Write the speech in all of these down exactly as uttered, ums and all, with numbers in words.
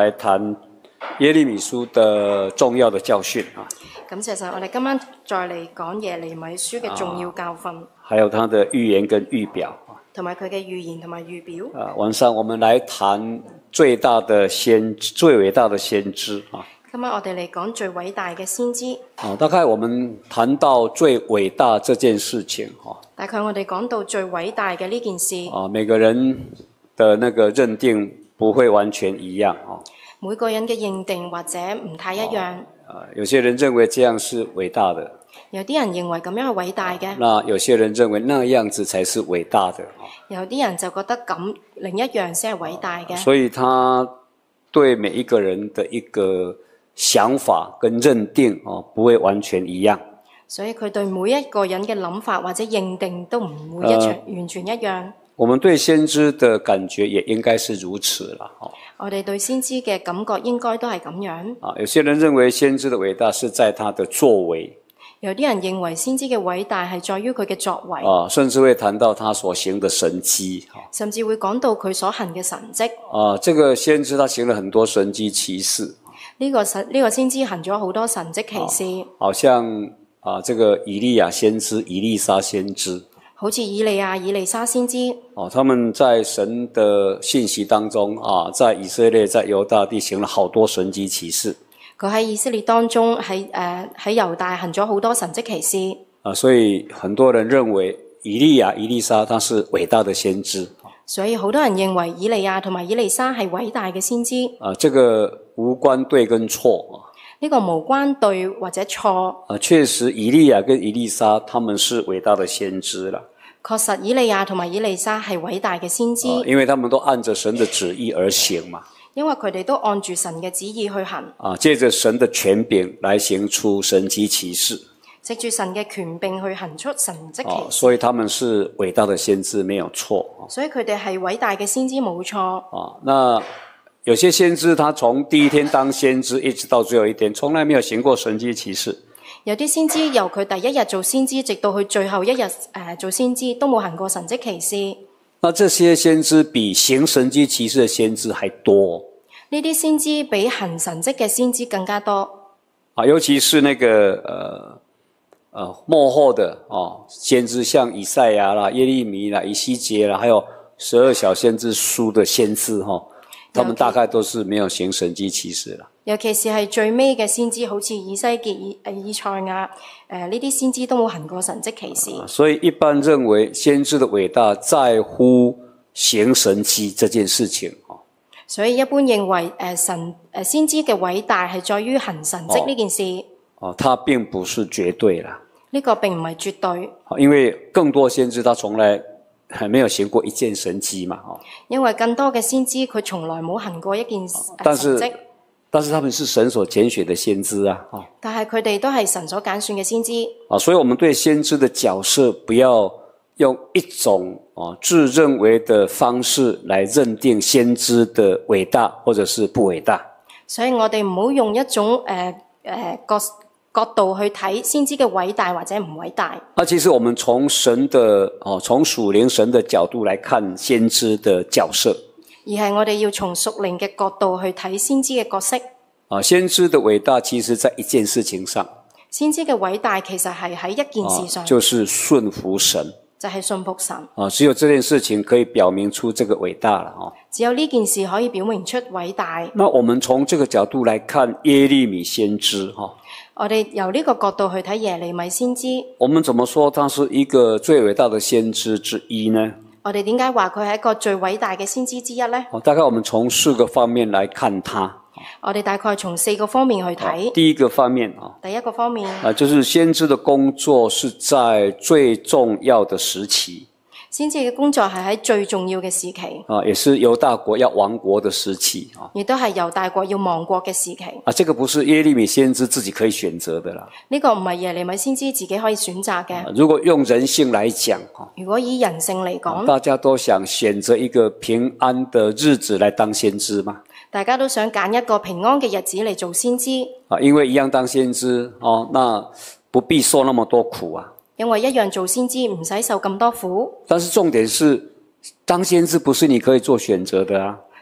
來談耶利米書的重要的教訓啊。 咁其實我哋今晚再嚟講耶利米書嘅重要教訓， 啊、還有它的預言跟預表， 同埋佢嘅預言同埋預表。 啊，晚上我們來談最大的先最偉大的先知啊。 今晚我哋嚟講最偉大嘅先知。 啊，大概我們談到最偉大這件事情啊。 大概我哋講到最偉大嘅呢件事。 啊，每個人的那個認定不會完全一樣啊。 每個人嘅認定或者唔太一樣。 啊，有些人認為這樣是偉大的。 有啲人認為咁樣係偉大嘅。 那有些人認為那樣子才是偉大的。 有啲人就覺得咁另一樣先係偉大嘅。 所以他對每一個人的一個想法跟認定哦，不會完全一樣。 所以佢對每一個人嘅諗法或者認定都唔會一全、呃、完全一樣。 我們對先知的感覺也應該是如此啦。 我哋對先知嘅感覺應該都係咁樣。 啊，有些人認為先知的偉大是在他的作為。 有啲人認為先知嘅偉大係在於佢嘅作為。 啊，甚至會談到他所行的神蹟。 甚至會講到佢所行嘅神蹟。 啊，這個先知他行了很多神蹟奇事。 呢個神呢個先知行咗好多神蹟奇事。 好像啊，這個以利亞先知、以利沙先知。 好似以利亞、以利沙先知。 哦，他們在神的信息當中啊，在以色列、在猶大地行了好多神蹟奇事。 佢喺以色列當中，喺誒喺猶大行咗好多神蹟奇事。 啊，所以很多人認為以利亞、以利沙他是偉大的先知。 所以好多人認為以利亞同埋以利沙係偉大嘅先知。 啊，這個無關對跟錯啊。 呢個無關對或者錯。 啊，確實以利亞跟以利沙他們是偉大的先知啦。 確實，以利亞同埋以利沙係偉大嘅先知， 因為他們都按着神的旨意而行嘛。 因為佢哋都按住神嘅旨意去行。 啊，借着神的權柄來行出神蹟奇事。 藉住神嘅權柄去行出神蹟奇事。 所以他們是偉大的先知，沒有錯。 所以佢哋係偉大嘅先知，冇錯。 啊，那有些先知，他從第一天當先知，一直到最後一天，從來沒有行過神蹟奇事。 有啲先知由佢第一日做先知，直到佢最後一日誒、呃、做先知，都冇行過神蹟奇事。 那這些先知比行神蹟奇事的先知還多。 呢啲先知比行神蹟嘅先知更加多。 啊，尤其是那個呃呃末後的哦先知，像以賽亞啦、耶利米啦、以西結啦，還有十二小先知書的先知哈、哦，他們大概都是沒有行神蹟奇事啦。 尤其是係最尾嘅先知，好似以西結、以誒以賽亞誒呢啲先知都冇行過神蹟奇事。 所以一般認為先知的偉大在乎行神蹟這件事情。 所以一般認為誒、呃、神誒先知嘅偉大係在於行神蹟呢件事。 哦，它並不是絕對啦。 呢、這個並唔係絕對。 因為更多先知他從來還沒有行過一件神蹟嘛。 因為更多嘅先知佢從來冇行過一件神蹟。 但是但是他們是神所揀選的先知啊。 但係佢哋都係神所揀選嘅先知。 啊，所以我們對先知的角色不要用一種啊自認為的方式來認定先知的偉大或者是不偉大。 所以我哋唔好用一種誒誒角角度去睇先知嘅偉大或者唔偉大。 啊，其實我們從神的哦，從屬靈神的角度來看先知的角色。 而係我哋要從屬靈嘅角度去睇先知嘅角色。 啊，先知的偉大其實在一件事情上。 先知嘅偉大其實係喺一件事上。 啊，就是順服神。 就係信服神。 啊，只有這件事情可以表明出這個偉大了啊。 只有呢件事可以表明出偉大。 那我們從這個角度來看耶利米先知哈。 我哋由呢個角度去睇耶利米先知。 我們怎麼說他是一個最偉大的先知之一呢？ 我哋點解話佢係一個最偉大嘅先知之一呢？ 大概我們從四個方面來看他。 我哋大概從四個方面去睇。 第一個方面啊， 第一個方面啊，就是先知的工作是在最重要的時期。 先知嘅工作係喺最重要嘅時期。 啊，也是猶大國要亡國的時期啊。 亦都係猶大國要亡國嘅時期。 啊，這個不是耶利米先知自己可以選擇的啦。 呢個唔係耶利米先知自己可以選擇嘅。 如果用人性來講， 如果以人性嚟講， 大家都想選擇一個平安的日子來當先知嘛。 大家都想揀一個平安嘅日子嚟做先知。 啊，因為一樣當先知哦，那不必受那麼多苦啊。 因為一樣做先知唔使受咁多苦。 但是重點是，當先知不是你可以做選擇的啊。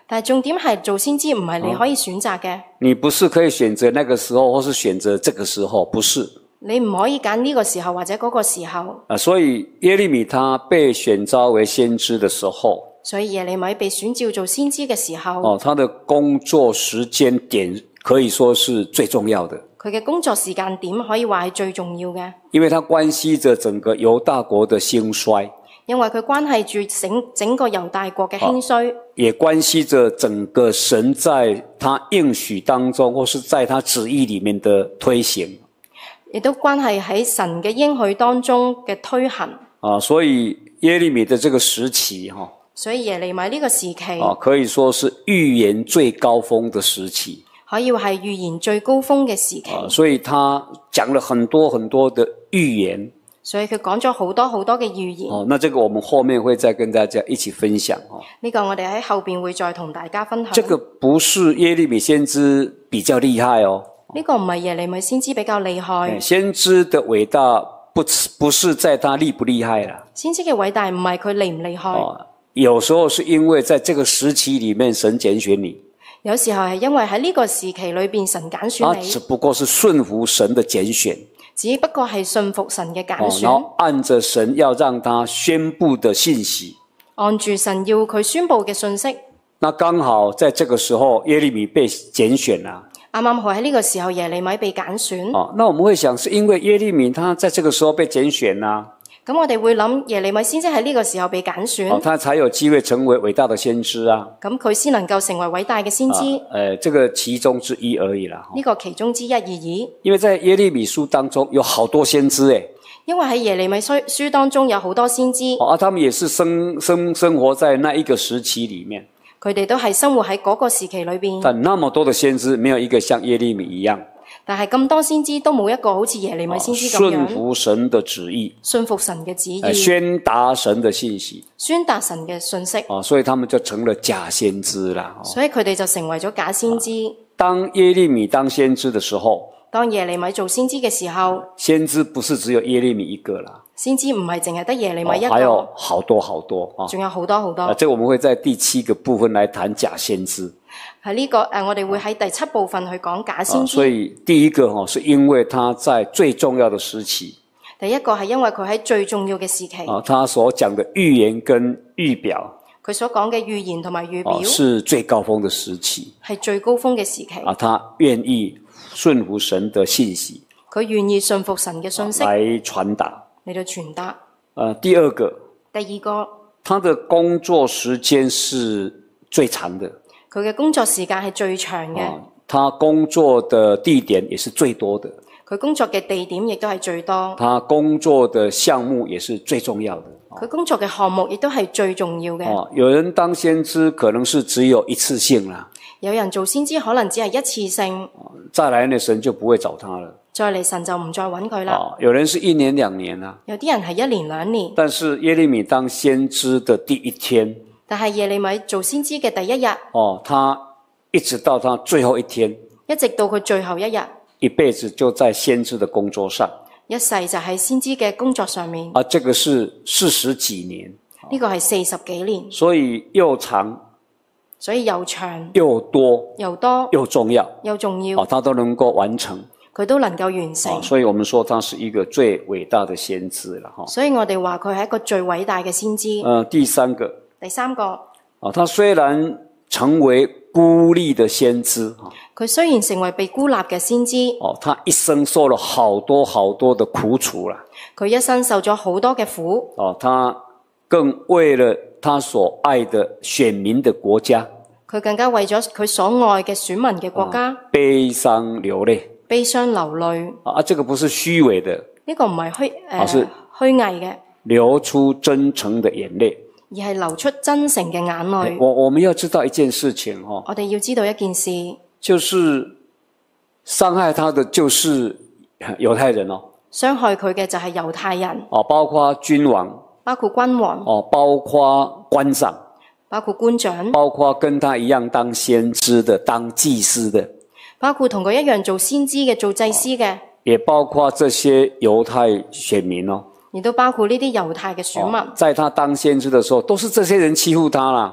但係重點係做先知唔係你可以選擇嘅。 你不是可以選擇那個時候，或是選擇這個時候，不是。 你唔可以揀呢個時候或者嗰個時候。 啊，所以耶利米他被選召為先知的時候， 所以耶利米被選召做先知嘅時候， 哦，他的工作時間點可以說是最重要的。 佢嘅工作時間點可以話係最重要嘅， 因為它關係着整個猶大國的興衰。 因為佢關係住整整個猶大國嘅興衰， 也關係着整個神在他應許當中，或是在他旨意裏面的推行， 亦都關係喺神嘅應許當中嘅推行。 啊，所以耶利米的這個時期，哈， 所以耶利米呢個時期， 啊，可以說是預言最高峰的時期， 可以話係預言最高峰嘅時期。 啊，所以他講了很多很多的預言。 所以佢講咗好多好多嘅預言。 哦，那這個我們後面會再跟大家一起分享。哦， 呢個我哋喺後邊會再同大家分享。 這個不是耶利米先知比較厲害哦。 呢個唔係耶利米先知比較厲害。 先知的偉大不不是在他厲不厲害啦。 先知嘅偉大唔係佢厲唔厲害。 哦，有時候是因為在這個時期裡面神揀選你。 有時候係因為喺呢個時期裏邊神揀選你。 他只不過是順服神的揀選。 只不過係信服神嘅揀選， 然後按着神要讓他宣布的信息， 按住神要佢宣布嘅信息。 那剛好在這個時候耶利米被揀選啦。 啱啱好喺呢個時候耶利米被揀選。 哦，那我們會想是因為耶利米他在這個時候被揀選啦。 咁我哋會諗耶利米先知喺呢個時候被揀選， 哦，他才有機會成為偉大的先知啊。 咁佢先能夠成為偉大嘅先知。誒、 啊呃，這個其中之一而已啦。 呢、這個其中之一而已。 因為在耶利米書當中有好多先知誒。 因為喺耶利米書書當中有好多先知。 哦，啊，他們也是生生生活在那一個時期裡面。 佢哋都係生活喺嗰個時期裏邊。 但那麼多的先知，沒有一個像耶利米一樣。 但係咁多先知都冇一個好似耶利米先知咁樣， 順服神的旨意， 信服神嘅旨意， 宣達神的信息， 宣達神嘅信息。 啊，所以他們就成了假先知啦。 所以佢哋就成為咗假先知。 當耶利米當先知的時候， 當耶利米做先知嘅時候， 先知不是只有耶利米一個啦。 先知唔係淨係得耶利米一個， 還有好多好多啊， 仲有好多好多。 啊，這個我們會在第七個部分來談假先知。 喺呢、這個誒、呃，我哋會喺第七部分去講假先知。 啊、所以第一個哦，是因為他在最重要的時期。 第一個係因為佢喺最重要嘅時期。 啊，他所講的預言跟預表， 佢所講嘅預言同埋預表， 啊，是最高峰的時期。 係最高峰嘅時期。 啊，他願意順服神的信息。 佢願意信服神嘅信息， 來傳達， 嚟到傳達。 呃，第二個， 第二個， 他的工作時間是最長的。 佢嘅工作時間係最長嘅。 啊，他工作的地點也是最多的。 佢工作嘅地點亦都係最多。 他工作的項目也是最重要的。 佢工作嘅項目亦都係最重要嘅。 啊，有人當先知可能是只有一次性啦。 有人做先知可能只係一次性。 再來呢，神就不會找他了。 再嚟神就唔再揾佢啦。 啊，有人是一年兩年啦。 有啲人係一年兩年。 但是耶利米當先知的第一天， 但係耶利米做先知嘅第一日， 哦，他一直到他最後一天， 一直到佢最後一日， 一輩子就在先知的工作上， 一世就喺先知嘅工作上面。 啊，這個是四十幾年， 呢個係四十幾年， 所以又長， 所以又長又多， 又多又重要， 又重要， 啊，他都能夠完成， 佢都能夠完成。 啊，所以我們說他是一個最偉大的先知了哈。 所以我哋話佢係一個最偉大嘅先知。 呃，第三個， 第三個， 啊，他雖然成為孤立的先知， 佢雖然成為被孤立嘅先知， 哦，他一生受了好多好多的苦楚啦。 佢一生受咗好多嘅苦。 哦，他更為了他所愛的選民的國家， 佢更加為咗佢所愛嘅選民嘅國家， 啊，悲傷流淚， 悲傷流淚。 啊，這個不是虛偽的， 呢個唔係虛啊， 誒虛偽嘅， 流出真誠的眼淚， 而係流出真誠嘅眼淚。 我我們要知道一件事情哈， 我哋要知道一件事， 就是傷害他的就是猶太人哦， 傷害佢嘅就係猶太人， 哦，包括君王， 包括君王， 哦，包括官長， 包括官長， 包括跟他一樣當先知的、當祭司的， 包括同佢一樣做先知嘅、做祭司嘅， 也包括這些猶太選民哦， 亦都包括呢啲猶太嘅選民。 哦，在他當先知的時候，都是這些人欺負他啦。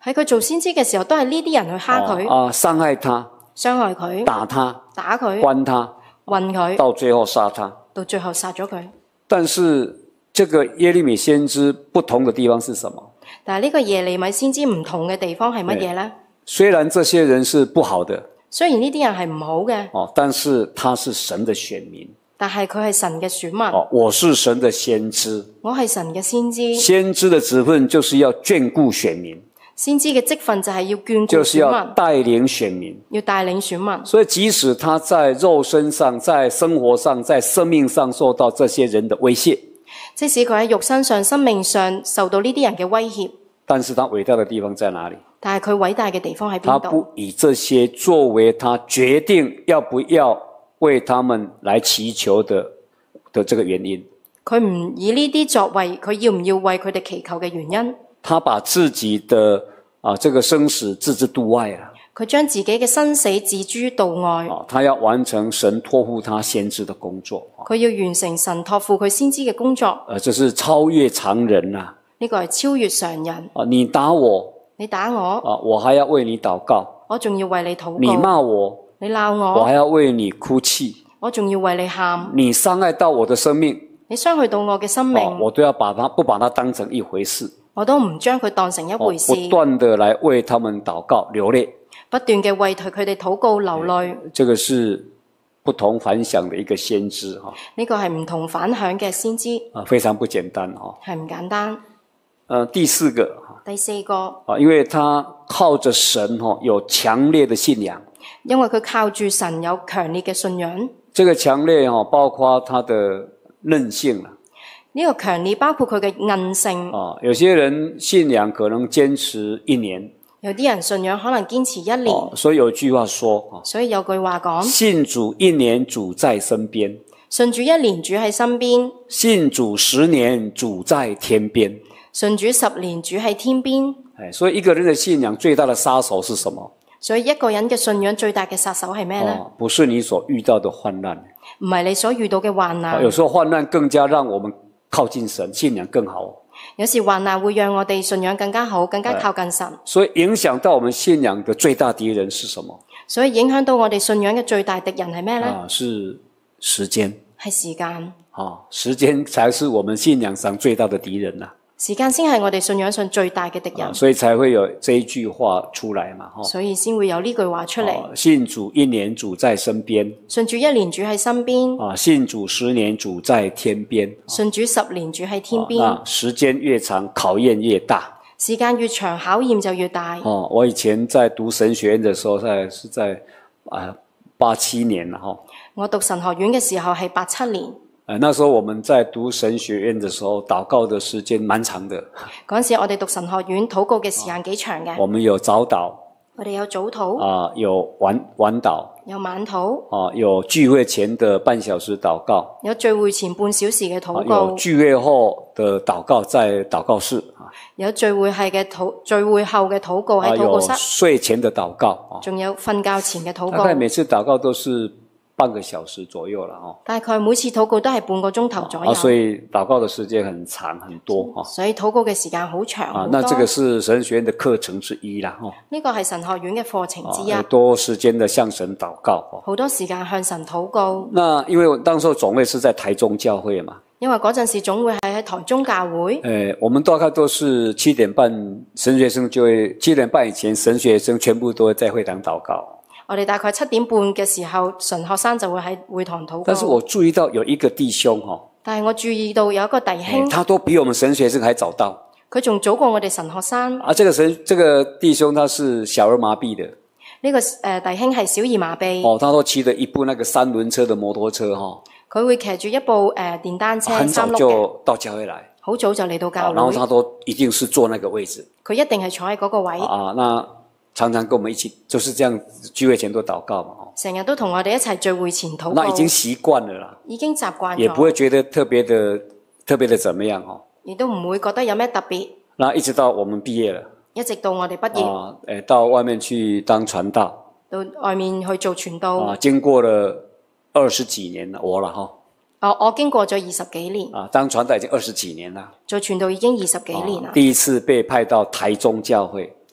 喺佢做先知嘅時候，都係呢啲人去蝦佢、 啊，傷害他， 傷害佢、 打他， 打佢、 關他， 暈佢， 到最後殺他。 到最後殺咗佢。 但是這個耶利米先知不同的地方是什麼？ 但係呢個耶利米先知唔同嘅地方係乜嘢呢？ 雖然這些人是不好的， 雖然呢啲人係唔好嘅， 哦，但是他是神的選民。 但係佢係神嘅選民。 哦，我是神的先知。 我係神嘅先知。 先知的職分就是要眷顧選民。 先知嘅職分就係要眷顧選民， 就是要帶領選民， 要帶領選民。 所以即使他在肉身上、在生活上、在生命上受到這些人的威脅， 即使佢喺肉身上、生命上受到呢啲人嘅威脅， 但是他偉大的地方在哪裡？ 但係佢偉大嘅地方喺邊度？ 他不以這些作為他決定要不要為他們來祈求的的這個原因。 佢唔以呢啲作為佢要唔要為佢哋祈求嘅原因。 他把自己的啊這個生死置之度外啊。 佢將自己嘅生死置諸度外。 啊，他要完成神託付他先知的工作。 佢要完成神託付佢先知嘅工作。 呃，這是超越常人啊。 呢個係超越常人。 啊，你打我， 你打我， 啊，我還要為你禱告。 我仲要為你禱告。 你罵我， 你鬧我， 我還要為你哭泣。 我仲要為你喊。 你傷害到我的生命， 你傷害到我嘅生命， 啊，我都要把它不把它當成一回事。 我都唔將佢當成一回事。 不斷的來為他們禱告流淚， 不斷嘅為佢哋禱告流淚。 這個是不同凡響的一個先知哈。 呢個係唔同凡響嘅先知。 啊，非常不簡單哈。 係唔簡單。 呃，第四個， 第四個啊，因為他靠着神哈，有強烈的信仰。 因為佢靠住神有強烈嘅信仰。 這個強烈哈，包括他的韌性啦。 呢個強烈包括佢嘅韌性。 啊，有些人信仰可能堅持一年， 有啲人信仰可能堅持一年。 啊，所以有句話說， 所以有句話講： 信主一年，主在身邊； 信主一年，主喺身邊； 信主十年，主在天邊； 信主十年，主喺天邊。 哎，所以一個人的信仰最大的殺手是什麼？ 所以一個人嘅信仰最大嘅殺手係咩呢？ 啊，不是你所遇到的患難， 唔係你所遇到嘅患難。 啊，有時候患難更加讓我們靠近神，信仰更好。 有時患難會讓我哋信仰更加好，更加靠近神。 所以影響到我們信仰的最大敵人是什麼？ 所以影響到我哋信仰嘅最大敵人係咩呢？ 啊，是時間。 係時間。 啊，時間才是我們信仰上最大的敵人啦。 時間先係我哋信仰上最大嘅敵人。 啊，所以才會有這一句話出來嘛。 所以先會有呢句話出嚟。 啊，信主一年，主在身邊； 信主一年，主喺身邊。 啊，信主十年，主在天邊； 信主十年，主喺天邊。 啊，時間越長，考驗越大。 時間越長，考驗就越大。 哦，我以前在讀神學院的時候，在是在啊八七年啦，哈。 我讀神學院嘅時候係八七年。 呃，那時候我們在讀神學院的時候，禱告的時間蠻長的。 嗰陣時我哋讀神學院禱告嘅時間幾長嘅。 我們有早禱， 我哋有早禱， 啊、呃，有晚晚禱， 有晚禱， 啊、呃，有聚會前的半小時禱告， 有聚會前半小時嘅禱告， 有聚會後的禱告在禱告室， 有聚會係嘅禱聚會後嘅禱告喺禱告室， 有睡前的禱告， 仲有瞓覺前嘅禱告。 大概每次禱告都是半個小時左右啦，哦。 大概每次禱告都係半個鐘頭左右。 啊，所以禱告的時間很長很多啊。 所以禱告嘅時間好長好啊， 多。 那這個是神學院的課程之一啦，哦。 呢個係神學院嘅課程之一。 啊，多時間的向神禱告。 好多時間向神禱告。 那因為我當時候總會是在台中教會嘛。 因為嗰陣時總會係喺台中教會。 誒，我們大概都是七點半神學生就會七點半以前神學生全部都會在會堂禱告。 我哋大概七點半嘅時候，神學生就會喺會堂禱告。 但是我注意到有一個弟兄哈， 但係我注意到有一個弟兄， 他都比我們神學生還早到。 佢仲早過我哋神學生。 啊，這個神，這個弟兄他是小兒麻痹的。 呢、這個誒、呃、弟兄係小兒麻痹。 哦，他都騎着一部那個三輪車的摩托車哈。 佢會騎住一部誒、呃、電單車， 很早就到教會來。 好早就嚟到教會。 然後他都一定是坐那個位置。 佢一定係坐喺嗰個位。 啊，那。常常跟我們一起，就是這樣聚會前都禱告嘛， 成日都同我哋一齊聚會前禱告。 那已經習慣了啦， 已經習慣咗， 也不會覺得特別的特別的怎麼樣哦， 亦都唔會覺得有咩特別。 那一直到我們畢業了， 一直到我哋畢業， 啊，誒，到外面去當傳道， 到外面去做傳道， 啊，經過了二十幾年了，我啦哈， 哦，我經過咗二十幾年， 啊，當傳道已經二十幾年啦， 做傳道已經二十幾年啦， 第一次被派到台中教會。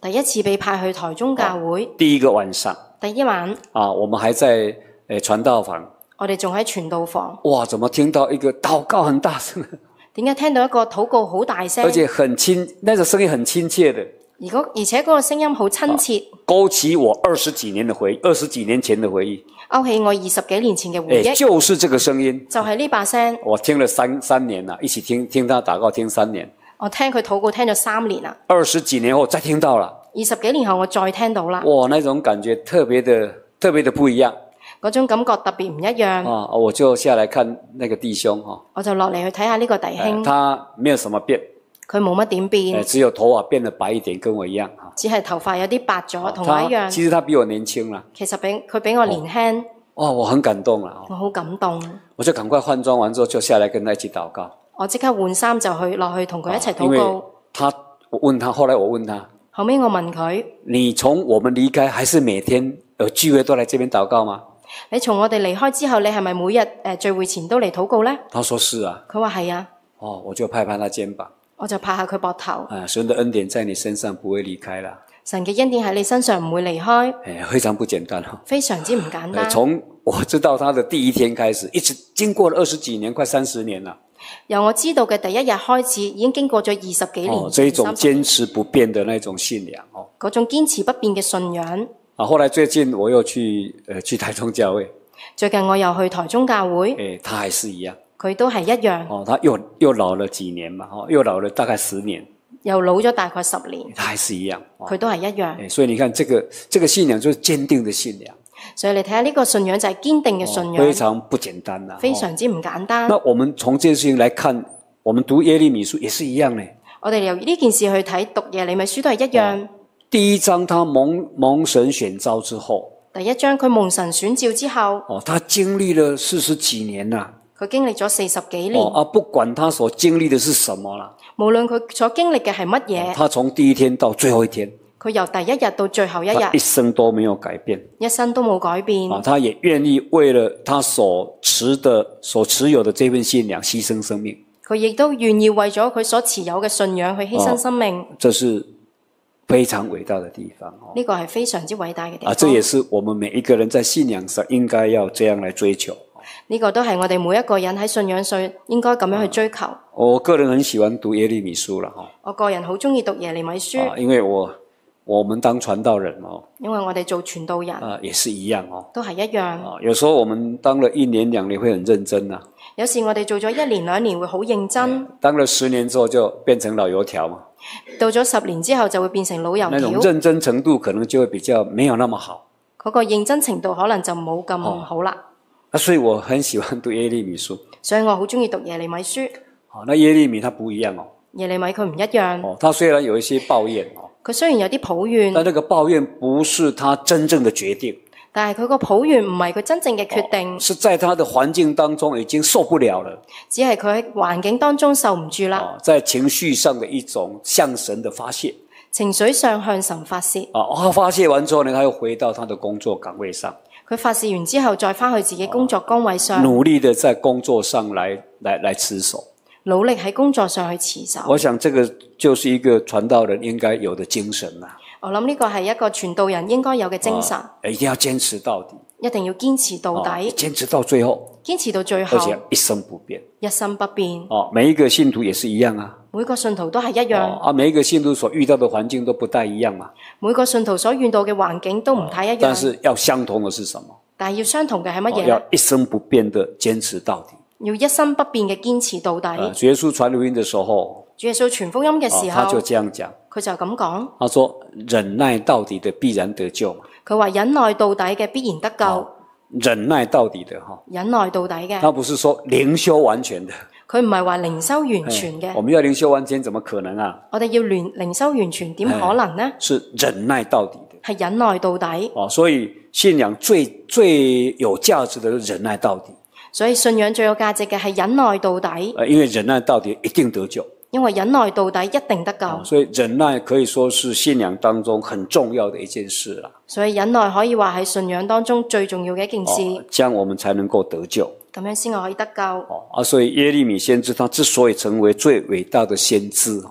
第一次被派去台中教會， 第一個晚上第一晚啊，我們還在誒傳道房， 我哋仲喺傳道房。 哇！怎麼聽到一個禱告很大聲？ 點解聽到一個禱告好大聲？ 而且很親，那個聲音很親切的。 而嗰而且嗰個聲音好親切， 勾起我二十幾年的回憶，二十幾年前的回憶， 勾起我二十幾年前嘅回憶。 誒，就是這個聲音， 就係呢把聲。 我聽了三三年啦，一起聽聽他禱告聽三年。 我聽佢禱告聽咗三年啦。 二十幾年後再聽到了， 二十幾年後我再聽到啦。 哇，那種感覺特別的特別的不一樣。 嗰種感覺特別唔一樣。 啊，我就下來看那個弟兄哈， 我就落嚟去睇下呢個弟兄。 他沒有什麼變。 佢冇乜點變， 只有頭髮變得白一點，跟我一樣。 只係頭髮有啲白咗，同我一樣。 其實他比我年輕啦。 其實比佢比我年輕。 哇、哦哦，我很感動啦！ 我好感動。 我就趕快換裝完之後，就下來跟他一起禱告。 我即刻換衫就去落去同佢一齊禱告。 哦、他，我問他，後來我問他， 後尾我問佢： 你從我們離開，還是每天有聚會都來這邊禱告嗎？ 你從我哋離開之後，你係咪每日誒聚會前都嚟禱告呢？ 他說是啊。 佢話係啊。 哦，我就拍拍他肩膀。 我就拍下佢膊頭。 啊，神的恩典在你身上不會離開啦。 神嘅恩典喺你身上唔會離開。 誒，非常不簡單哈。 非常之唔簡單。 從我知道他的第一天開始，一直經過了二十幾年，快三十年啦。 由我知道嘅第一日開始，已經經過咗二十幾年。 哦，這一種堅持不變的那種信仰哦。 嗰種堅持不變嘅信仰。 啊，後來最近我又去誒、呃、去台中教會。 最近我又去台中教會。 誒，他還是一樣。 佢都係一樣。 哦，他又又老了幾年嘛，哦，又老了大概十年。 又老咗大概十年。 他還是一樣。 佢、哦、都係一樣。 所以你看，這個這個信仰就是堅定的信仰。 所以你睇下呢個信仰就係堅定嘅信仰。 哦、非常不簡單啦。 非常之唔簡單。 那我們從這件事情來看，我們讀耶利米書也是一樣呢。 我哋由呢件事去睇讀耶利米書都係一樣。 哦、第一章他蒙蒙神選召之後。 第一章佢蒙神選召之後。 哦，他經歷了四十幾年啦。 佢經歷咗四十幾年。 哦啊，不管他所經歷的是什麼啦。 無論佢所經歷嘅係乜嘢。 他從第一天到最後一天。 佢由第一日到最後一日。 一生都沒有改變。 一生都冇改變。 啊，他也願意為了他所持的、所持有的這份信仰犧牲生命。 佢亦都願意為咗佢所持有嘅信仰去犧牲生命。 哦，這是非常偉大的地方。 呢個係非常之偉大嘅地方。 啊，這也是我們每一個人在信仰上應該要這樣來追求。 呢個都係我哋每一個人喺信仰上應該咁樣去追求。 我個人很喜歡讀耶利米書啦， 我個人好中意讀耶利米書。 啊，因為我我們當傳道人哦， 因為我哋做傳道人啊，也是一樣哦， 都係一樣。 啊，有時候我們當了一年兩年會很認真啊。 有時我哋做咗一年兩年會好認真。 當了十年之後就變成老油條嘛。 到咗十年之後就會變成老油條。 那種認真程度可能就會比較沒有那麼好。 嗰個認真程度可能就冇咁好啦。 啊，所以我很喜歡讀耶利米書。 所以我好中意讀耶利米書。 好，那耶利米他不一樣哦。 耶利米佢唔一樣。 哦，他雖然有一些抱怨哦。 佢雖然有啲抱怨。 但那個抱怨不是他真正的決定。 但係佢個抱怨唔係佢真正嘅決定。 哦，是在他的環境當中已經受不了了。 只係佢喺環境當中受唔住啦。 哦，在情緒上的一種向神的發洩。 情緒上向神發洩。 哦，他發洩完之後呢，他又回到他的工作崗位上。 佢發洩完之後，再翻去自己工作崗位上， 努力的在工作上來來來持守， 努力喺工作上去持守。 我想這個就是一個傳道人應該有的精神啦。 我諗呢個係一個傳道人應該有嘅精神， 哦，一定要堅持到底， 一定要堅持到底， 哦，堅持到最後， 堅持到最後， 而且一生不變， 一生不變。 哦，每一個信徒也是一樣啊。 每個信徒都係一樣。 哦，啊，每一個信徒所遇到的環境都不太一樣嘛。 每個信徒所遇到嘅環境都唔太一樣，哦。但是要相同的是什麼？ 但係要相同嘅係乜嘢？ 要一生不變的堅持到底。 要一生不變嘅堅持到底。 啊，主耶穌傳福音的時候， 主耶穌傳福音嘅時候， 哦，他就這樣講。 佢就咁講。 他說：忍耐到底的必然得救。 佢話忍耐到底嘅必然得救。哦， 忍耐到底的哈。 忍耐到底嘅。 他不是說靈修完全的。 佢唔係話靈修完全嘅。 我們要靈修完全，怎麼可能啊？ 我哋要靈靈修完全，點可能呢？ 是忍耐到底的。 係忍耐到底。 哦，所以信仰最最有價值的忍耐到底。 所以信仰最有價值嘅係忍耐到底。 誒，因為忍耐到底一定得救。因為忍耐到底一定得救。 哦，所以忍耐可以說是信仰當中很重要的一件事啦。 所以忍耐可以話係信仰當中最重要嘅一件事。 哦，這樣我們才能夠得救。 咁樣先可以得救。 哦，啊，所以耶利米先知他之所以成為最偉大的先知，哈。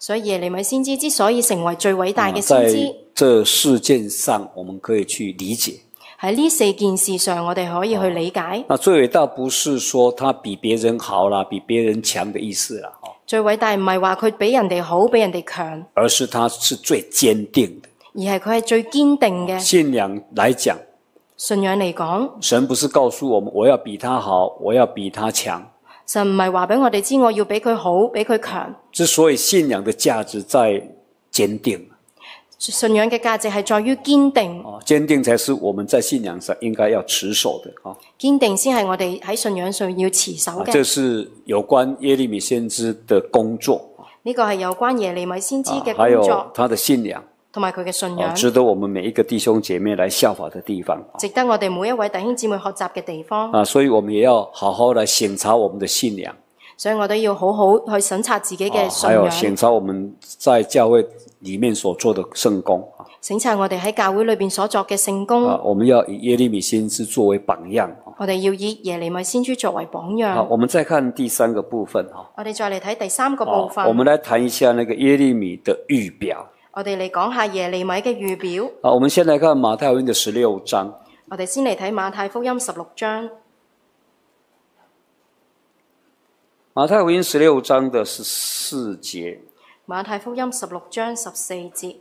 所以耶利米先知之所以成為最偉大嘅啊先知， 在这事件上我們可以去理解。 喺呢四件事上，我哋可以去理解。 那最偉大不是說他比別人好啦，比別人強的意思啦， 最偉大唔係話佢比人哋好，比人哋強， 而是他是最堅定的。 而係佢係最堅定嘅。 信仰來講， 信仰嚟講， 神不是告訴我們我要比他好，我要比他強。 神唔係話俾我哋知我要比佢好，比佢強。 之所以信仰的價值在堅定， 信仰嘅價值係在於堅定。 哦，堅定才是我們在信仰上應該要持守的。哦， 堅定先係我哋喺信仰上要持守嘅。 啊，這是有關耶利米先知的工作。 呢個係有關耶利米先知嘅啊，還有工作， 他的信仰， 同埋佢嘅信啊， 仰， 值得我們每一個弟兄姐妹來效法的地方。 值得我哋每一位弟兄姊妹學習嘅地方。 啊，所以我們也要好好來審查我們的信仰。 所以我哋要好好去審查自己嘅信啊，還有仰， 審查我們在教會裡面所做的聖工。 審查我哋喺教會裏邊所作嘅聖工。 啊，我們要以耶利米先知作為榜樣。 我哋要以耶利米先知作為榜樣。 好，我們再看第三個部分。 我哋再嚟睇第三個部分。 我們來談一下那個耶利米的預表。 我哋嚟講下耶利米嘅預表。 啊，我們先來看馬太福音的十六章。 我哋先嚟睇馬太福音十六章。 馬太福音十六章的十四節。 馬太福音十六章十四節。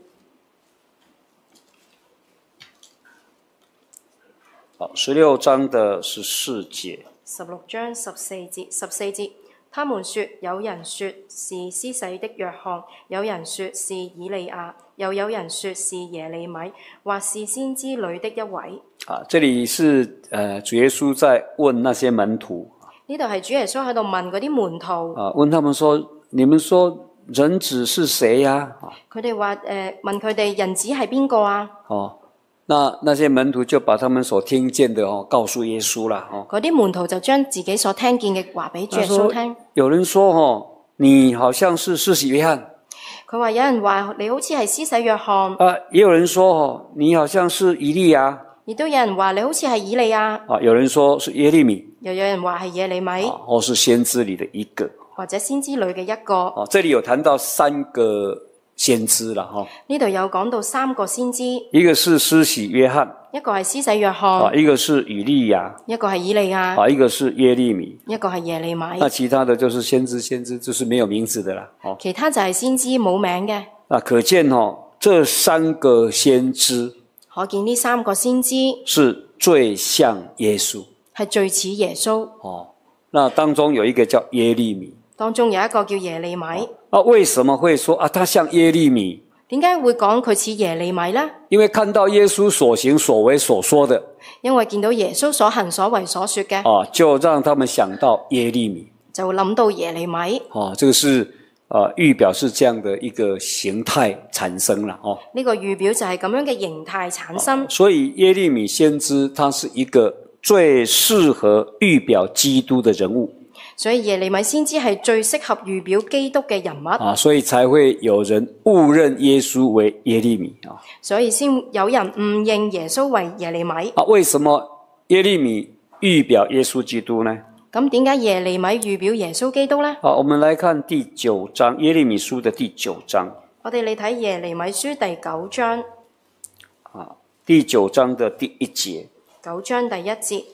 好，十六章的十四節。 十六章十四節，十四節，他們說，有人說是施洗的約翰，有人說是以利亞，又有人說是耶利米，或是先知裏的一位。 啊，這裡是呃主耶穌在問那些門徒。 呢度係主耶穌喺度問嗰啲門徒， 啊，問他們說：你們說人子是誰呀？ 佢哋話誒問佢哋人子係邊個啊？ 哦，那那些門徒就把他們所聽見的哦告訴耶穌啦。哦， 嗰啲門徒就將自己所聽見嘅話俾主耶穌聽。 有人說哦，你好像是施洗約翰。 佢話有人話你好似係施洗約翰。 啊，也有人說哦，你好像是以利亞。亦都有人話你好似係以利亞。 啊，有人說是耶利米。 又有人話係耶利米。 啊，或是先知裏的一個。 或者先知裏嘅一個。 啊，這裡有談到三個先知啦，哈。呢度有講到三個先知。 一個是施洗約翰。 一個係施洗約翰。 啊，一個是以利亞。 一個係以利亞。 啊，一個是耶利米。 一個係耶利米。 那其他的就是先知，先知就是沒有名字的啦。哦。 其他就係先知冇名嘅。 啊，可見哦，這三個先知。 可見呢三個先知是最像耶穌， 係最似耶穌。 哦，那當中有一個叫耶利米， 當中有一個叫耶利米。 啊，為什麼會說啊，他像耶利米？ 點解會講佢似耶利米呢？ 因為看到耶穌所行所為所說的， 因為見到耶穌所行所為所說嘅， 啊，就讓他們想到耶利米， 就諗到耶利米。 啊，這個是。啊，預表是這樣的一個形態產生了哦。 呢個預表就係咁樣嘅形態產生。 所以耶利米先知他是一個最適合預表基督的人物。 所以耶利米先知係最適合預表基督嘅人物。 啊，所以才會有人誤認耶穌為耶利米啊。 所以先有人誤認耶穌為耶利米。 啊，為什麼耶利米預表耶穌基督呢？ 咁點解耶利米預表耶穌基督呢？ 好，我們來看第九章耶利米書的第九章。 我哋嚟睇耶利米書第九章。 啊，第九章的第一節。 九章第一節。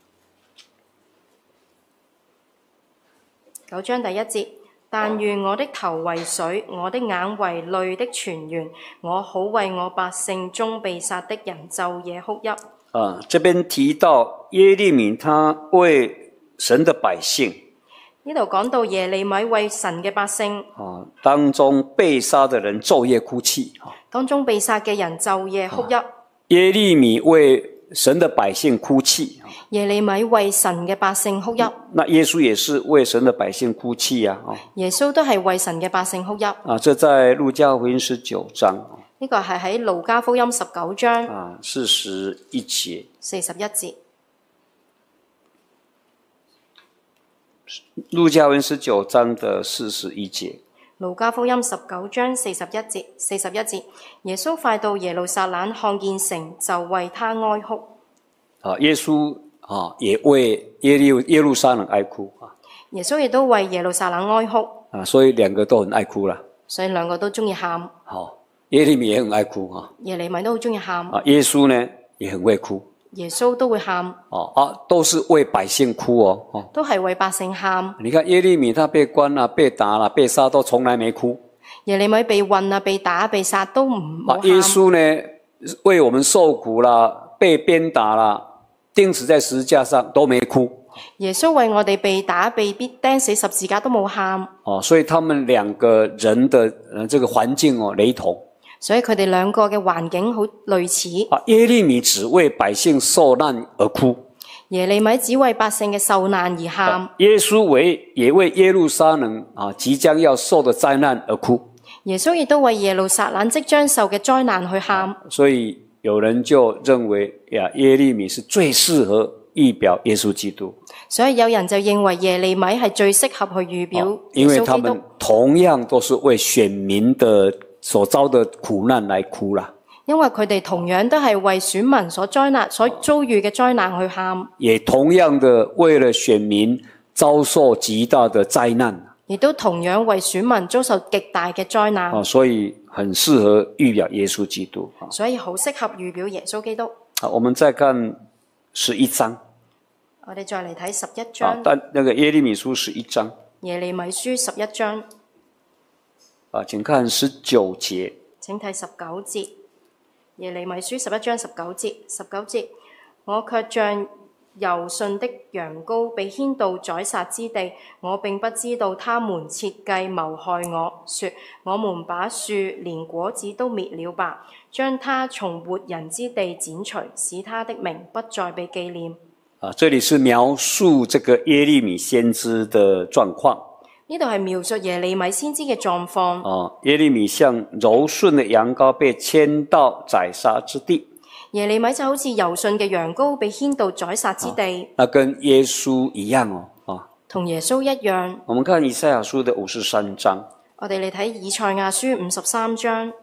九章第一節，但願我的頭為水，我的眼為淚的泉源，我好為我百姓中被殺的人晝夜哭泣。 啊，這邊提到耶利米，他為神的百姓， 呢度講到耶利米為神嘅百姓， 啊，當中被殺的人晝夜哭泣， 當中被殺嘅人晝夜哭泣。 耶利米為神的百姓哭泣， 耶利米為神嘅百姓哭泣。 那耶穌也是為神的百姓哭泣啊！ 耶穌都係為神嘅百姓哭泣。 啊，這在路加福音十九章。 呢個係喺路加福音十九章啊，四十一節。 四十一節。 路加福音十九章的四十一節。 路加福音十九章四十一節，四十一節，耶穌快到耶路撒冷，看見城，就為他哀哭。 啊，耶穌啊，也為耶路耶路撒冷哀哭啊。 耶穌亦都為耶路撒冷哀哭。 啊，所以兩個都很愛哭啦。 所以兩個都中意喊。 好，耶利米也很愛哭啊， 耶利米都好中意喊， 啊，耶穌呢也很會哭。 耶穌都會喊， 哦啊，都是為百姓哭哦。哦， 都係為百姓喊。 你看耶利米他被關啦、被打啦、被殺，都從來沒哭。 耶利米被困啊、被打、被殺都唔冇啊， 喊。 耶穌呢為我們受苦啦、被鞭打啦、釘死在十字架上都沒哭。 耶穌為我哋被打、被逼釘死十字架都冇喊。 哦，所以他們兩個人的呃這個環境哦雷同。 所以佢哋兩個嘅環境好類似。 啊，耶利米只為百姓受難而哭， 耶利米只為百姓嘅受難而喊。 啊，耶穌為也為耶路撒冷啊即將要受的災難而哭。 耶穌亦都為耶路撒冷即將受嘅災難去喊。 啊，所以有人就認為呀，耶利米是最適合預表耶穌基督。 所以有人就認為耶利米係最適合去預表耶因為穌基督。 他們同樣都是為選民的所遭的苦難來哭啦， 因為佢哋同樣都係為選民所災難、所遭遇嘅災難去喊， 也同樣的為了選民遭受極大的災難， 亦都同樣為選民遭受極大嘅災難。 啊，所以很適合預表耶穌基督。 所以好適合預表耶穌基督。 好，我們再看十一章。 我哋再嚟睇十一啊章，， 但那個耶利米書十一章耶利米書十一章， 啊，請看十九節。 請睇十九節。耶利米書十一章十九節，十九節，我卻像柔順的羊羔被牽到宰殺之地，我並不知道他們設計謀害我，說我們把樹連果子都滅了吧，將它從活人之地剪除，使他的名不再被紀念。 啊，這裡是描述這個耶利米先知的狀況。 呢度係描述耶利米先知嘅狀況。 啊，耶利米像柔順的羊羔被牽到宰殺之地。 耶利米就好似柔順嘅羊羔被牽到宰殺之地， 那跟耶穌一樣哦。啊， 同耶穌一樣。 我們看以賽亞書的五十三章。 我哋嚟睇以賽亞書五十三章。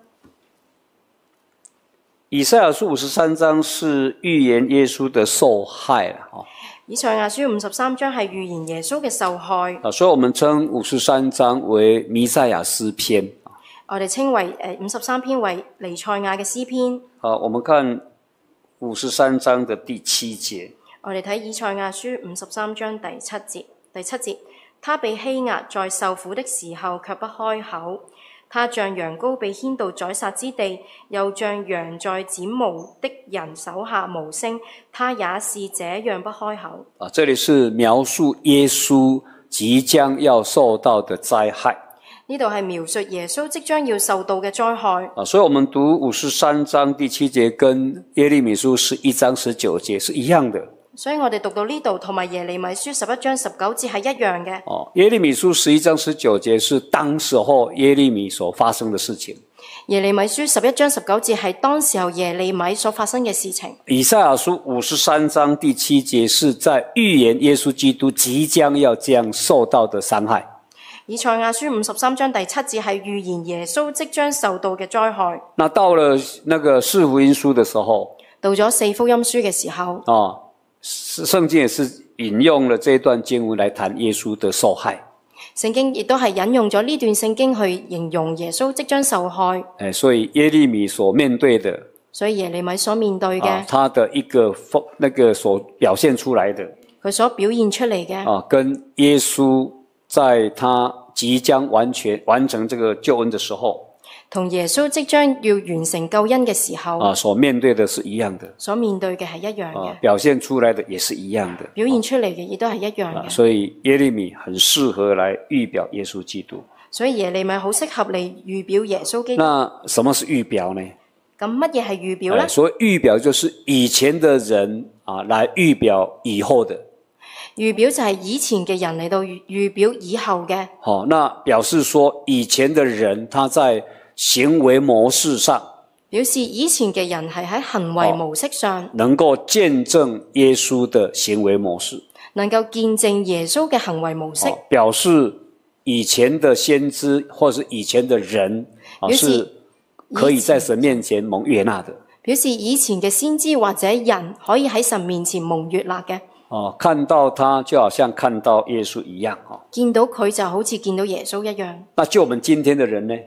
以賽亞書五十三章是預言耶穌的受害啦。哦， 以賽亞書五十三章係預言耶穌嘅受害。 啊，所以我們稱五十三章為彌賽亞詩篇。 我哋稱為誒五十三篇為彌賽亞嘅詩篇。 好，我們看五十三章的第七節。 我哋睇以賽亞書五十三章第七節。第七節，他被欺壓，在受苦的時候卻不開口。他像羊羔被牽到宰殺之地，又像羊在剪毛的人手下無聲。他也是這樣不開口。 啊，這裡是描述耶穌即將要受到的災害。 呢度係描述耶穌即將要受到嘅災害。 啊，所以我們讀五十三章第七節跟耶利米書十一章十九節是一樣的。 所以我哋讀到呢度同埋耶利米書十一章十九節係一樣嘅。 哦，耶利米書十一章十九節是當時候耶利米所發生的事情。 耶利米書十一章十九節係當時候耶利米所發生嘅事情。 以賽亞書五十三章第七節是在預言耶穌基督即將要這樣受到的傷害。 以賽亞書五十三章第七節係預言耶穌即將受到嘅災害。 那到了那個四福音書的時候， 到咗四福音書嘅時候， 啊，聖經也是引用了這段經文來談耶穌的受害。 聖經亦都係引用咗呢段聖經去形容耶穌即將受害。 誒，所以耶利米所面對的， 所以耶利米所面對嘅， 啊，他的一個那個所表現出來的， 佢所表現出嚟嘅， 啊，跟耶穌在他即將完全完成這個救恩的時候， 同耶穌即將要完成救恩嘅時候， 啊，所面對的是一樣的， 所面對嘅係一樣嘅， 啊，表現出來的也是一樣的， 表現出嚟嘅亦都係一樣啊， 嘅。 所以耶利米很適合來預表耶穌基督。 所以耶利米好適合嚟預表耶穌基督。 那什麼是預表呢？ 咁乜嘢係預表呢？ 哎，所謂預表就是以前的人啊，來預表以後的。 預表就係以前嘅人嚟到預預表以後嘅。 好，那表示說以前的人他在行為模式上， 表示以前嘅人係喺行為模式上， 能夠見證耶穌的行為模式， 能夠見證耶穌嘅行為模式。 表示以前的先知或是以前的人啊，是可以在神面前蒙悅納的。 表示以前嘅先知或者人可以喺神面前蒙悅納嘅。 哦，看到他就好像看到耶穌一樣，哦， 見到佢就好似見到耶穌一樣。 那就我們今天的人呢？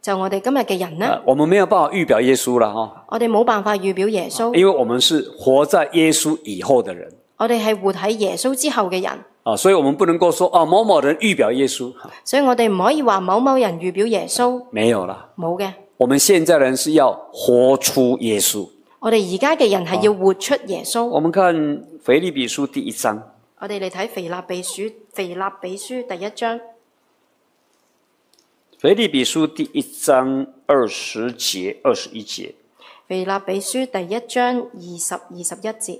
就我哋今日嘅人呢， 啊，我們沒有辦法預表耶穌了哈， 我哋冇辦法預表耶穌， 因為我們是活在耶穌以後的人。 我哋係活喺耶穌之後嘅人， 啊，所以我們不能夠說啊某某人預表耶穌， 所以我哋唔可以話某某人預表耶穌， 沒有啦。 冇嘅。 我們現在人是要活出耶穌。 我哋而家嘅人係要活出耶穌。 我們看腓立比書第一章， 我哋嚟睇腓立比書，腓立比書第一章， 腓立比書第一章二十節、二十一節。 腓立比書第一章二十、二十一節。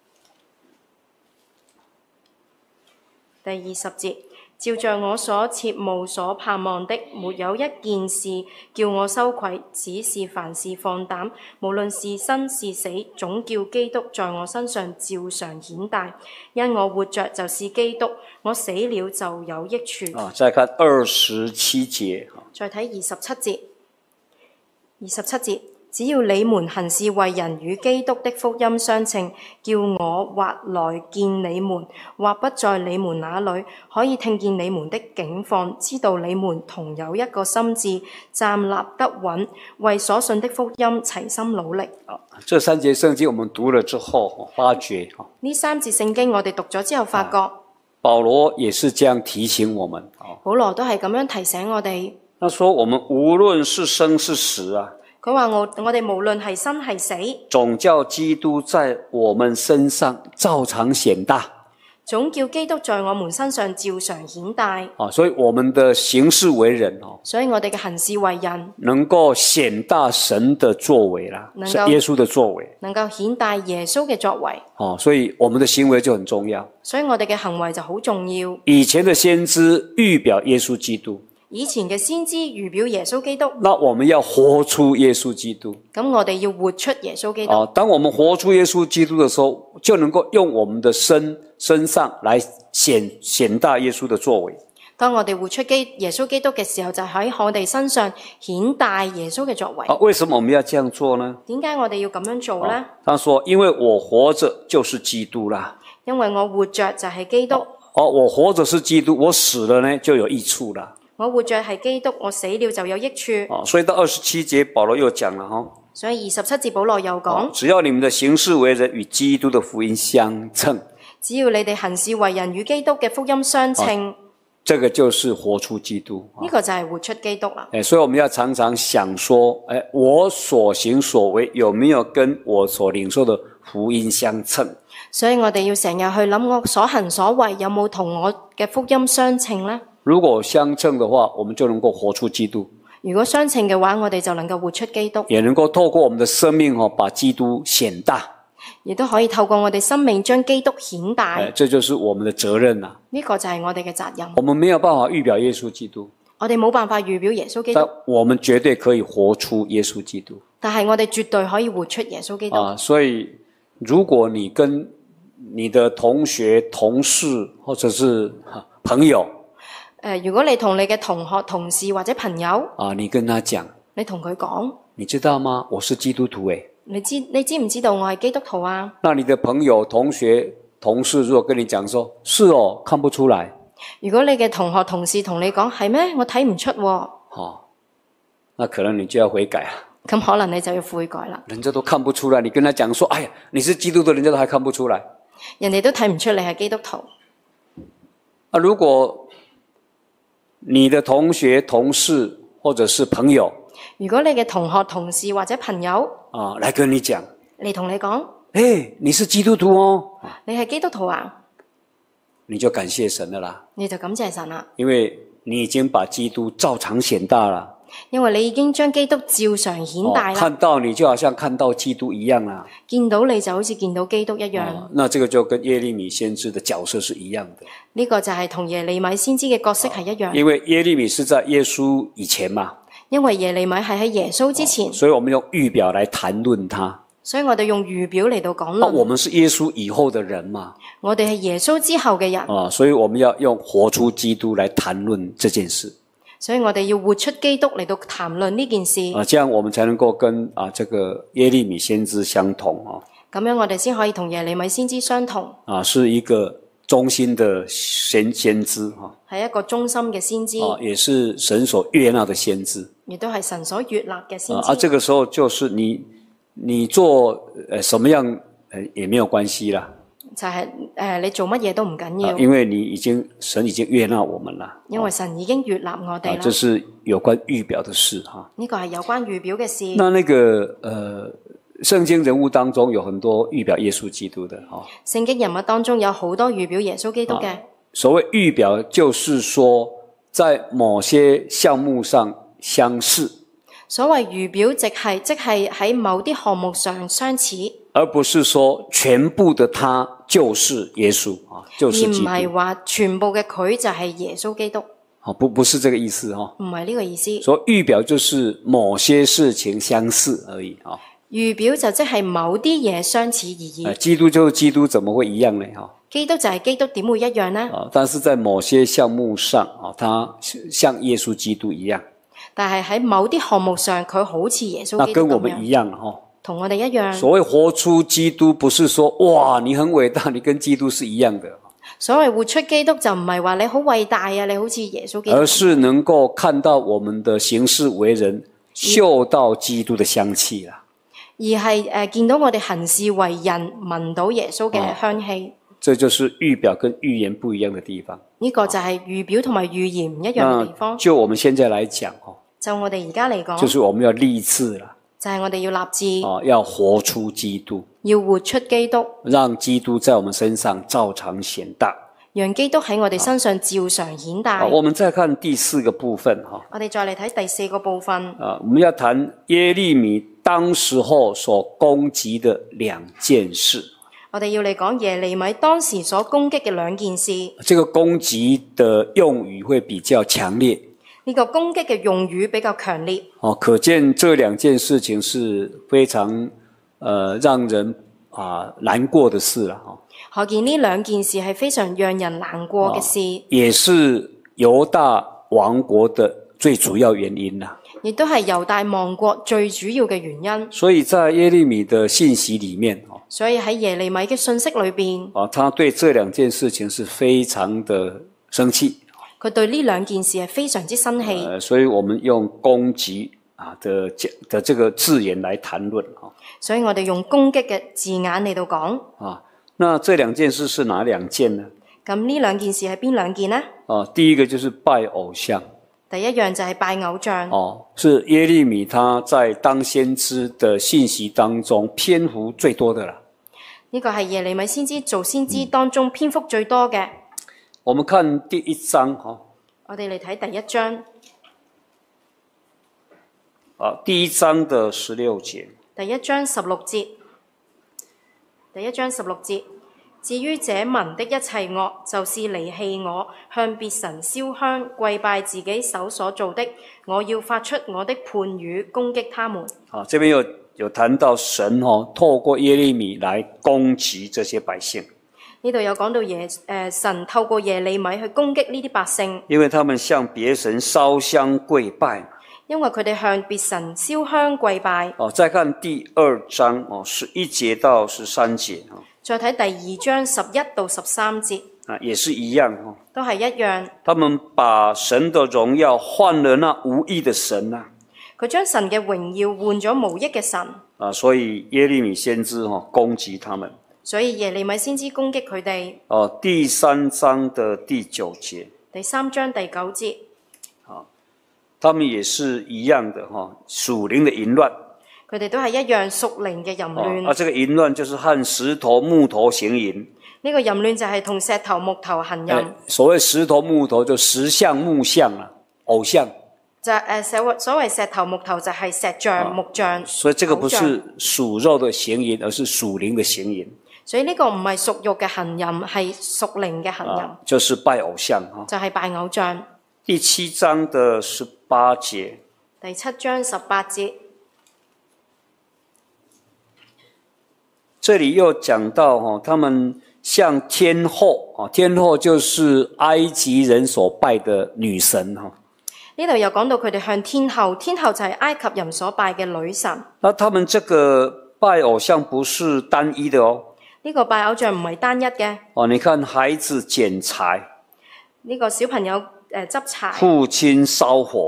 第二十節，照着我所切慕所盼望的，沒有一件事叫我羞愧，只是凡事放膽，無論是生是死，總叫基督在我身上照常顯大。因我活着就是基督，我死了就有益處。 啊，再看二十七節。 再睇二十七節，二十七節。只要你們行事為人與基督的福音相稱，叫我或來見你們，或不在你們那裏，可以聽見你們的境況，知道你們同有一個心志，站立得穩，為所信的福音齊心努力。 啊，這三節聖經我們讀了之後，發覺呢三節聖經我哋讀咗之後，發覺、啊、 保羅也是這樣提醒我們。 保羅都係咁樣提醒我哋。 他說：我們無論是生是死啊。 佢話我我哋無論係生係死， 總叫基督在我們身上照常顯大。 總叫基督在我們身上照常顯大。 啊，所以我們的行事為人哦， 所以我哋嘅行事為人能夠顯大神的作為啦，是耶穌的作為， 能夠顯大耶穌嘅作為。 哦，所以我們的行為就很重要。 所以我哋嘅行為就好重要。 以前的先知預表耶穌基督。 以前嘅先知預表耶穌基督， 那我們要活出耶穌基督。 咁我哋要活出耶穌基督。 啊，當我們活出耶穌基督的時候，就能夠用我們的身身上來顯顯大耶穌的作為。 當我哋活出基耶穌基督嘅時候，就喺我哋身上顯大耶穌嘅作為。 啊，為什麼我們要這樣做呢？ 點解我哋要咁樣做呢？ 啊，他說：因為我活着就是基督啦。 因為我活着就係基督。 哦，我活着是基督，我死了呢就有益處啦。 我活着係基督，我死了就有益處。 哦，所以到二十七節保羅又講了哈。 所以二十七節保羅又講， 哦，只要你們的行事為人與基督的福音相稱， 只要你哋行事為人與基督嘅福音相稱， 哦，這個就是活出基督。 呢個就係活出基督啦。 誒，所以我們要常常想說，誒，我所行所為有沒有跟我所領受的福音相稱？ 所以我哋要成日去諗，我所行所為有冇同我嘅福音相稱呢？ 如果相稱的話，我們就能夠活出基督。 如果相稱嘅話，我哋就能夠活出基督， 也能夠透過我們的生命哦，把基督顯大， 亦都可以透過我哋生命將基督顯大。 誒，這就是我們的責任啦。 呢個就係我哋嘅責任。 我們沒有辦法預表耶穌基督， 我哋冇辦法預表耶穌基督， 但我們絕對可以活出耶穌基督。 但係我哋絕對可以活出耶穌基督。 啊，所以如果你跟你的同學、同事或者是朋友， 誒、呃，如果你同你嘅同學、同事或者朋友， 啊，你跟他講， 你同佢講， 你知道嗎？我是基督徒誒。 你知你知唔知道我係基督徒啊？ 那你的朋友、同學、同事如果跟你講說，是哦，看不出來。 如果你嘅同學、同事同你講，係咩？我睇唔出喎。 哦，那可能你就要悔改啊。 咁可能你就要悔改啦。 人家都看不出來，你跟他講說，哎呀，你是基督徒，人家都還看不出來。 人哋都睇唔出你係基督徒。 啊，如果你的同學、同事或者是朋友， 如果你嘅同學、同事或者朋友啊，來跟你講， 嚟同你講， 誒，你是基督徒哦， 你係基督徒啊， 你就感謝神了啦， 你就感謝神啦， 因為你已經把基督照常顯大了。 因為你已經將基督照常顯大啦， 哦，看到你就好像看到基督一樣啦， 見到你就好似見到基督一樣。 哦，那這個就跟耶利米先知的角色是一樣的。 呢個就係同耶利米先知嘅角色係一樣， 因為耶利米是在耶穌以前嘛， 因為耶利米係喺耶穌之前， 哦，所以我們用預表來談論他。 所以我哋用預表嚟到講論， 哦，我們是耶穌以後的人嘛， 我哋係耶穌之後嘅人， 哦，所以我們要用活出基督來談論這件事。 所以我哋要活出基督嚟到談論呢件事。 啊，這樣我們才能夠跟啊這個耶利米先知相同啊。 咁樣我哋先可以同耶利米先知相同。 啊，是一個忠心的先先知哈， 係一個忠心嘅先知， 啊，也是神所悅納的先知， 亦都係神所悅納嘅先知。 啊，這個時候就是你你做呃什麼樣呃也沒有關係啦。 就係、是、誒、呃、你做乜嘢都唔緊要、 啊，因為你已經神已經悅納我們啦。 因為神已經悅納我哋啦。 啊，這是有關預表的事哈。 呢、這個係有關預表嘅事。 那那個呃聖經人物當中有很多預表耶穌基督的哈。 聖經人物當中有好多預表耶穌基督嘅。 啊，所謂預表就是說在某些項目上相似。 所謂預表即係即係喺某啲項目上相似， 而不是說全部的他就是耶穌啊，就是基督。而唔係話全部嘅佢就係耶穌基督。 啊，不不是這個意思哈。 唔係呢個意思。 所以預表就是某些事情相似而已啊。 預表就即係某啲嘢相似而已。 基督就是基督，怎麼會一樣呢？哈。 基督就係基督，點會一樣呢？ 啊，但是在某些項目上啊，他像耶穌基督一樣。 但係喺某啲項目上，佢好似耶穌基督咁樣。 那跟我們一樣哈。 同我哋一樣。 所謂活出基督，不是說哇，你很偉大，你跟基督是一樣的。 所謂活出基督就唔係話你好偉大啊，你好似耶穌基督。 而是能夠看到我們的行事為人，嗅到基督的香氣啦。 而係誒、呃、見到我哋行事為人，聞到耶穌嘅香氣。 啊，這就是預表跟預言不一樣的地方。 呢、這個就係預表同埋預言唔一樣嘅地方。 就我們現在來講， 就我哋而家嚟講， 就是我們要立志啦。 就係、是、我哋要立志， 啊，要活出基督， 要活出基督， 讓基督在我們身上照常顯大， 讓基督喺我哋身上照常顯大。 我們再看第四個部分哈。 我哋再嚟睇第四個部分。 啊，我們要談耶利米當時候所攻擊的兩件事。 我哋要嚟講耶利米當時所攻擊嘅兩件事。 這個攻擊的用語會比較強烈。 呢、這個攻擊嘅用語比較強烈。 哦，可見這兩件事情是非常，呃，讓人啊難過的事啦。 可見呢兩件事係非常讓人難過嘅事。 哦，也是猶大亡國的最主要原因啦。 亦都係猶大亡國最主要嘅原因。 所以在耶利米的信息裏面， 所以喺耶利米嘅信息裏邊， 啊，他對這兩件事情是非常的生氣。 佢對呢兩件事係非常之生氣。 呃，所以我們用攻擊啊的的這個字眼來談論啊。 所以我哋用攻擊嘅字眼嚟到講。 啊，那這兩件事是哪兩件呢？ 咁呢兩件事係邊兩件呢？ 啊，第一個就是拜偶像。 第一樣就係拜偶像。 哦，是耶利米他在當先知的信息當中篇幅最多的啦。 呢個係耶利米先知做先知當中篇幅最多嘅。 我們看第一章哈。 我哋嚟睇第一章。 啊，第一章的十六節。 第一章十六節。第一章十六節。至於這民的一切惡，就是離棄我，向別神燒香，跪拜自己手所做的。我要發出我的判語，攻擊他們。 啊，這邊有有談到神哦，透過耶利米來攻擊這些百姓。 呢度有講到耶誒、呃、神透過耶利米去攻擊呢啲百姓， 因為他們向別神燒香跪拜。 因為佢哋向別神燒香跪拜。 哦，再看第二章哦，十一節到十三節啊。 再睇第二章十一到十三節， 啊，也是一樣哦， 都係一樣。 他們把神的榮耀換了那無益的神啊， 佢將神嘅榮耀換咗無益嘅神。 啊，所以耶利米先知哦攻擊他們。 所以耶利米先知攻擊佢哋。 哦，第三章的第九節。 第三章第九節。 啊，他們也是一樣的哈，屬靈的淫亂。 佢哋都係一樣屬靈嘅淫亂。 啊，這個淫亂就是和石頭木頭行淫。 呢、這個淫亂就係同石頭木頭行淫。 哎、所謂石頭木頭就石像木像啊，偶像。 就誒所所謂石頭木頭就係石像、啊、木像。 所以這個不是屬肉的行淫，而是屬靈的行淫。 所以呢個唔係屬肉嘅行淫，係屬靈嘅行淫。 啊，就是拜偶像哈。 就係、是、拜偶像。 第七章的十八節。 第七章十八節。 這裡又講到哈，他們像天後啊，天後就是埃及人所拜的女神哈。 呢度又講到佢哋向天后，天后就係埃及人所拜嘅女神。 那他們這個拜偶像不是單一的哦。 呢個拜偶像唔係單一嘅。 哦，你看孩子撿柴， 呢個小朋友誒執柴， 父親燒火，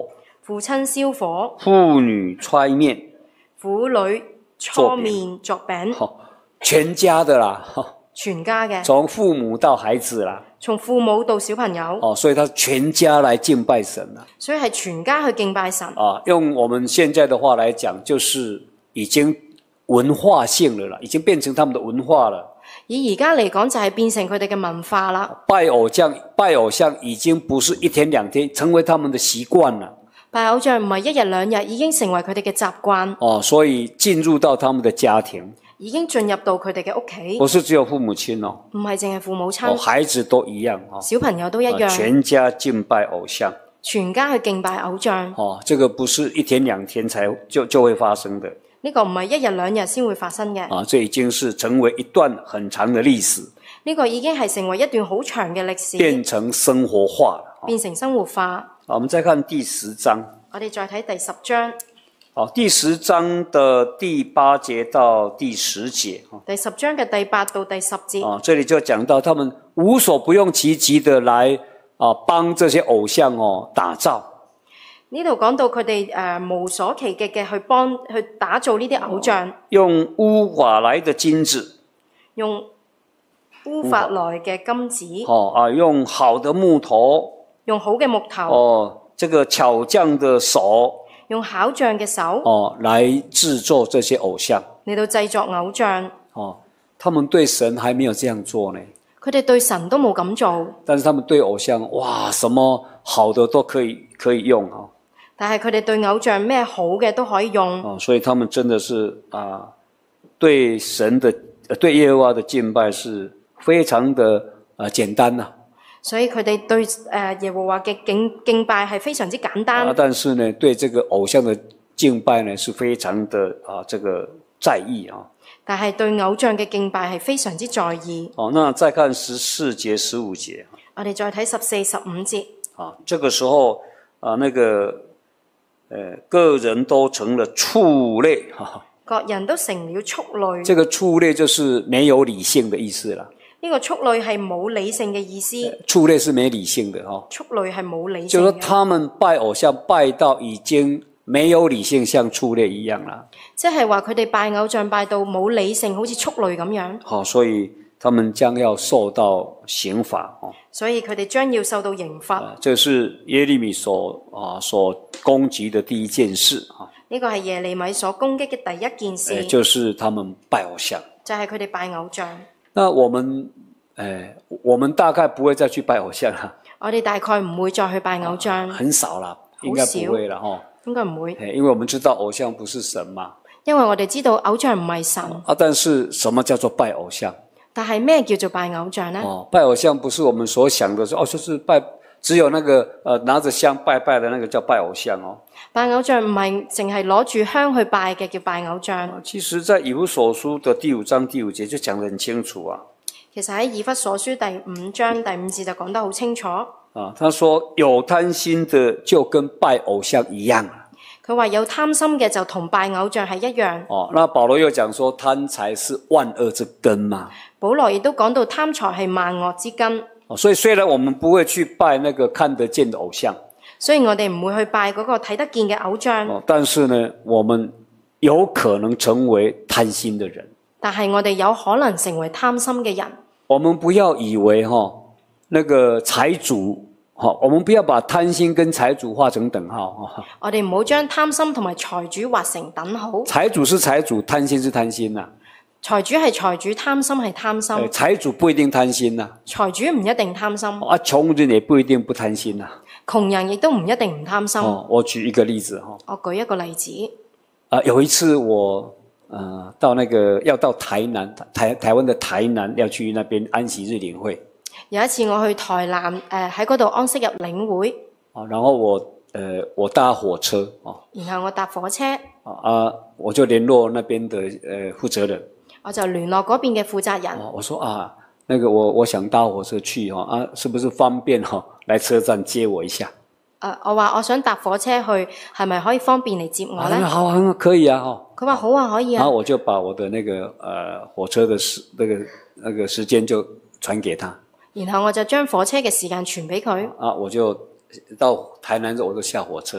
父親燒火， 婦女揣麵， 婦女搓麵作餅， 哦，全家的啦，哦， 全家嘅， 從父母到孩子啦， 從父母到小朋友， 哦，所以他全家來敬拜神啦， 所以係全家去敬拜神。 啊，用我們現在的話來講，就是已經文化性了啦，已經變成他們的文化了。 以而家嚟講就係變成佢哋嘅文化啦。 拜偶像，拜偶像已經不是一天兩天，成為他們的習慣了。 拜偶像唔係一日兩日，已經成為佢哋嘅習慣。 哦，所以進入到他們的家庭， 已經進入到佢哋嘅屋企。 不是只有父母親哦， 唔係淨係父母親， 哦，孩子都一樣哦， 小朋友都一樣， 哦，全家敬拜偶像， 全家去敬拜偶像。 哦，這個不是一天兩天才就就會發生的。 呢個唔係一日兩日先會發生嘅。 啊，這已經是成為一段很長的歷史。 呢個已經係成為一段好長嘅歷史， 變成生活化了， 變成生活化。 好，我們再看第十章。 我哋再睇第十章。 好，第十章的第八節到第十節。 第十章嘅第八到第十節。 啊，這裡就講到他們無所不用其極的來啊幫這些偶像哦打造。 呢度講到佢哋誒無所其極嘅去幫去打造呢啲偶像， 用烏法來的金子， 用烏法來嘅金子， 哦啊，用好的木頭， 用好嘅木頭， 哦，這個巧匠的手， 用巧匠嘅手， 哦，來製作這些偶像， 嚟到製作偶像。 哦，他們對神還沒有這樣做呢。 佢哋對神都冇咁做， 但是他們對偶像，哇，什麼好的都可以可以用啊。 但係佢哋對偶像咩好嘅都可以用。 哦，所以他們真的是啊，對神的對耶和華的敬拜是非常的啊簡單呐。 所以佢哋對誒耶和華嘅敬敬拜係非常之簡單。 啊，但是呢，對這個偶像的敬拜呢，是非常的啊，這個在意啊。 但係對偶像嘅敬拜係非常之在意。 哦，那再看十四節、十五節。 我哋再睇十四、十五節。 啊，這個時候啊，那個，呃，各人都成了畜類，哈。 各人都成了畜類。 這個畜類就是沒有理性的意思啦。 呢個畜類係冇理性嘅意思。 畜類是沒理性的哈。 畜類係冇理性嘅。 就是說，他們拜偶像拜到已經沒有理性，像畜類一樣啦。 即係話佢哋拜偶像拜到冇理性，好似畜類咁樣。 好，所以他們將要受到刑罰哦。 所以佢哋將要受到刑罰。 這是耶利米所啊所攻擊的第一件事啊。 呢個係耶利米所攻擊嘅第一件事。 就是他們拜偶像。 就係佢哋拜偶像。 那我們誒，我們大概不會再去拜偶像啦。 我哋大概唔會再去拜偶像。 很少啦，應該不會啦，吼。 應該唔會。 因為我們知道偶像不是神嘛。 因為我哋知道偶像唔係神。 啊，但是什麼叫做拜偶像？ 但係咩叫做拜偶像呢？ 哦，拜偶像不是我們所想的，說哦，就是拜，只有那個呃拿着香拜拜的那個叫拜偶像哦。拜偶像唔係淨係攞住香去拜嘅叫拜偶像。 其實，在以弗所書的第五章第五節就講得很清楚啊。 其實喺以弗所書第五章第五節就講得好清楚。 啊，他說有貪心的就跟拜偶像一樣。 佢話有貪心嘅就同拜偶像係一樣。 哦，那保羅又講說貪財是萬惡之根嘛。 保羅亦都講到貪財係萬惡之根。 哦，所以雖然我們不會去拜那個看得見的偶像， 所以我哋唔會去拜嗰個睇得見嘅偶像。 哦，但是呢，我們有可能成為貪心的人。 但係我哋有可能成為貪心嘅人。 我們不要以為哈、哦，那個財主。好，我們不要把貪心跟財主畫成等號。 我哋唔好將貪心同埋財主畫成等號。 財主是財主，貪心是貪心呐、啊。 財主係財主，貪心係貪心。 財主不一定貪心呐、啊。 財主唔一定貪心。 啊，窮人也不一定不貪心呐、啊。 窮人亦都唔一定唔貪心。 哦，我舉一個例子哈。 我舉一個例子。 啊，有一次我，呃，到那個要到台南，台台灣的台南要去那邊安息日領會。 有一次我去台南，誒喺嗰度安息日領會。 啊，然後我，誒、呃，我搭火車，哦。 然後我搭火車。 啊，我就聯絡那邊的，誒、呃，負責人。 我就聯絡嗰邊嘅負責人。 啊、我說啊，那個我我想搭火車去，哈，啊，是不是方便哈，來車站接我一下？ 誒、呃，我話我想搭火車去，係咪可以方便嚟接我咧？ 啊，好啊，可以啊，哈。 佢話好啊，可以啊。 然後我就把我的那個，誒、呃，火車的時，那個那個時間就傳給他。 然後我就將火車嘅時間傳俾佢。 啊，我就到台南之後我就下火車。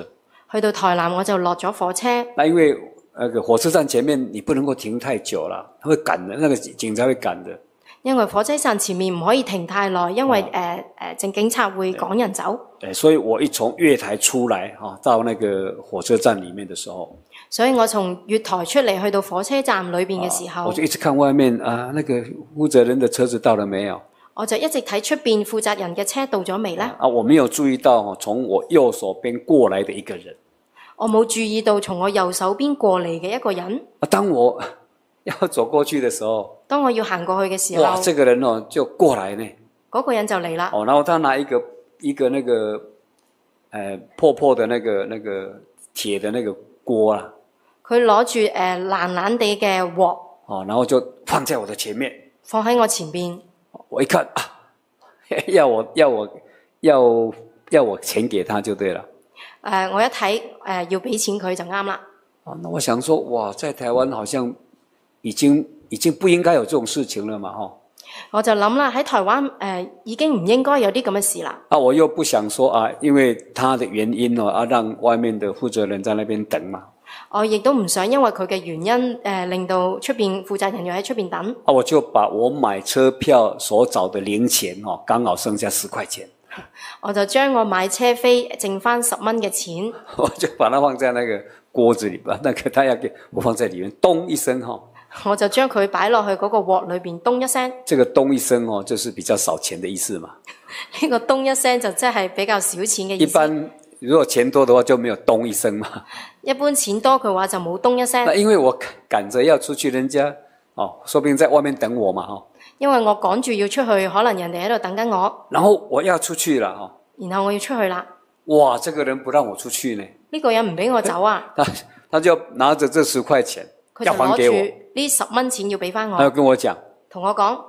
去到台南我就落咗火車。 那因為那個火車站前面你不能夠停太久了，他會趕的，那個警察會趕的。 因為火車站前面唔可以停太耐，因為誒誒正警察會趕人走。 誒，所以我一從月台出來哈，到那個火車站裡面的時候， 所以我從月台出嚟去到火車站裏邊嘅時候， 我就一直看外面啊，那個負責人的車子到了沒有？ 我就一直睇出邊負責人嘅車到咗未呢？ 啊，我沒有注意到從我右手邊過來的一個人。 我冇注意到從我右手邊過嚟嘅一個人。 啊，當我要走過去的時候， 當我要行過去嘅時候， 哇，這個人哦就過來呢。 嗰個人就嚟啦。 哦，然後他拿一個一個那個，呃，破破的那個那個鐵的那個鍋啊。 佢攞住誒爛爛地嘅鑊。 哦，然後就放在我的前面。 放喺我前邊。 我一看啊，要我要我要要我錢給他就對了。 誒、呃，我一睇誒、呃、要俾錢佢就啱啦。 哦，那我想說，哇，在台灣好像已經已經不應該有這種事情了嘛，哈。 我就諗啦，喺台灣誒、呃、已經唔應該有啲咁嘅事啦。 啊，我又不想說啊，因為他的原因哦，啊，讓外面的負責人在那邊等嘛。 我亦都唔想因為佢嘅原因誒、呃，令到出邊負責人要喺出邊等。 啊，我就把我買車票所找的零錢哦，剛好剩下十塊錢。 我就將我買車飛剩翻十蚊嘅錢， 我就把它放在那個鍋子裏邊，那個他要給我放在裏面，咚一聲哈， 我就將佢擺落去嗰個鑊裏邊，咚一聲。 這個咚一聲哦，就是比較少錢的意思嘛。 呢個咚一聲就即係比較少錢嘅意思。 一般如果錢多的話就沒有咚一聲嘛。 一般錢多嘅話就冇咚一聲。 那因為我趕着要出去，人家哦，說不定在外面等我嘛，哈。因為我趕住要出去，可能人哋喺度等緊我。然後我要出去了，哈。然後我要出去啦。哇，這個人不讓我出去呢。呢個人唔俾我走啊。他他就拿着這十塊錢，要還給我。佢就攞住呢十蚊錢要俾翻我。他要跟我講，同我講，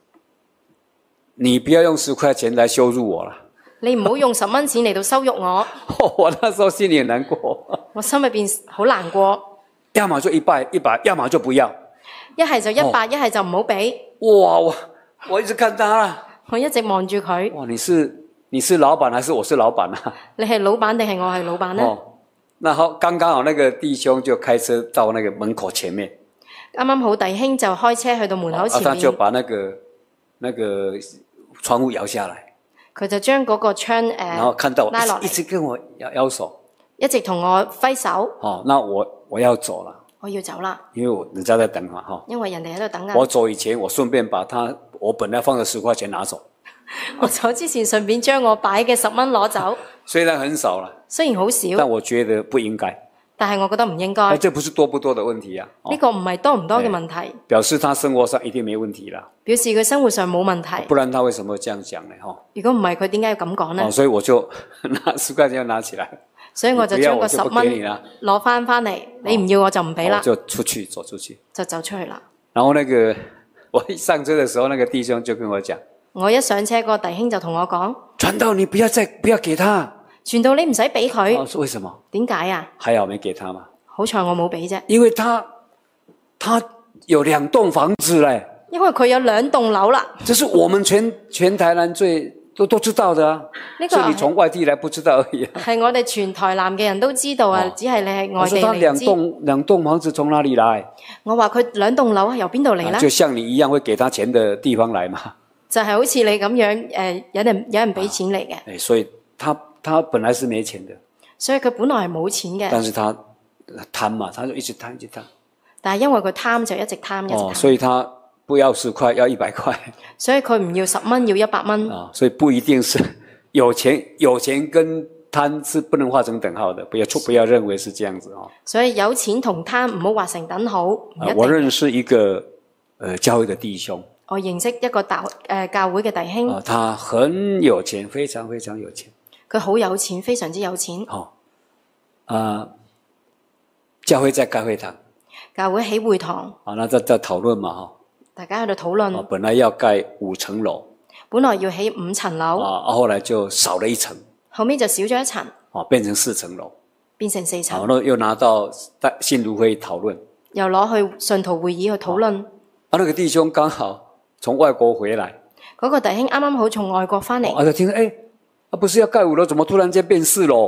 你不要用十塊錢來羞辱我啦。你唔好用十蚊錢嚟到羞辱我。我那時候心裏很難過。我心裏邊好難過。要麼就一百一百，要麼就不要。一係就一百，一係就唔好俾。哇！我我一直看他啦，我一直望住佢。哇！你是你是老闆還是我是老闆啊？你係老闆定係我係老闆呢？哦，那好，剛剛好那個弟兄就開車到那個門口前面。啱啱好弟兄就開車去到門口前面。啊，他就把那個那個窗戶搖下來。佢就將嗰個窗誒、呃、然後看到我拉落嚟，一直跟我搖搖手，一直同我揮手。哦，那我我要走了。我要走啦，因為我人家在等嘛，哈。因為人哋喺度等緊。我走以前，我順便把他我本來放的十塊錢拿走。我走之前順便將我擺嘅十蚊攞走。雖然很少啦，雖然好少，但我覺得不應該。但係我覺得唔應該。這不是多不多的問題啊？呢、這個唔係多唔多嘅問題。表示他生活上一定沒問題啦。表示佢生活上冇問題。不然他為什麼會這樣講呢？哈。如果唔係佢點解要咁講呢？哦，所以我就拿十塊錢要拿起來。所以我就將個十蚊攞翻翻嚟，你唔要我就唔俾啦。就出去走出去，就走出去啦。然後那個我一上車的時候，那個弟兄就跟我講，我一上車，個弟兄就同我講，傳道你不要再不要給他，傳道你唔使俾佢。我說為什麼？點解啊？還好沒給他嘛。好彩我冇俾啫。因為他他有兩棟房子咧。因為佢有兩棟樓啦。這是我們全全台南最。都都知道的啊，呢個所以你從外地來不知道而已。係我哋全台南嘅人都知道啊，哦、只係你係外地嚟知。我說他兩棟兩棟房子從哪裡來？我話佢兩棟樓由邊度嚟咧？就像你一樣會給他錢的地方來嘛。就係好似你咁樣，誒、呃，有人有人俾錢嚟嘅。誒、啊，所以他他本來是沒錢的。所以佢本來係冇錢嘅。但是他貪嘛，他就一直貪一直貪。但係因為佢貪就一直貪一直貪。哦，所以他。不要十塊，要一百塊。所以佢唔要十蚊，要一百蚊。啊，所以不一定是有錢，有錢跟貪是不能畫成等號的，不要錯，不要認為是這樣子哦。所以有錢同貪唔好畫成等號。啊，我認識一個，呃，教會的弟兄。我認識一個大，誒、呃，教會嘅弟兄。啊，他很有錢，非常非常有錢。佢好有錢，非常之有錢。哦，啊，教會在開會堂。教會起會堂。啊，那在在討論嘛，哈。大家喺度討論，本來要蓋五層樓，本來要起五層樓，啊，後來就少了一層，後面就少咗一層，啊，變成四層樓，變成四層，然後又拿到信徒會討論，又攞去信徒會議去討論。啊，那個弟兄剛好從外國回來，嗰個弟兄啱啱好從外國翻嚟，我就聽，誒，啊，不是要蓋五樓，怎麼突然間變四樓？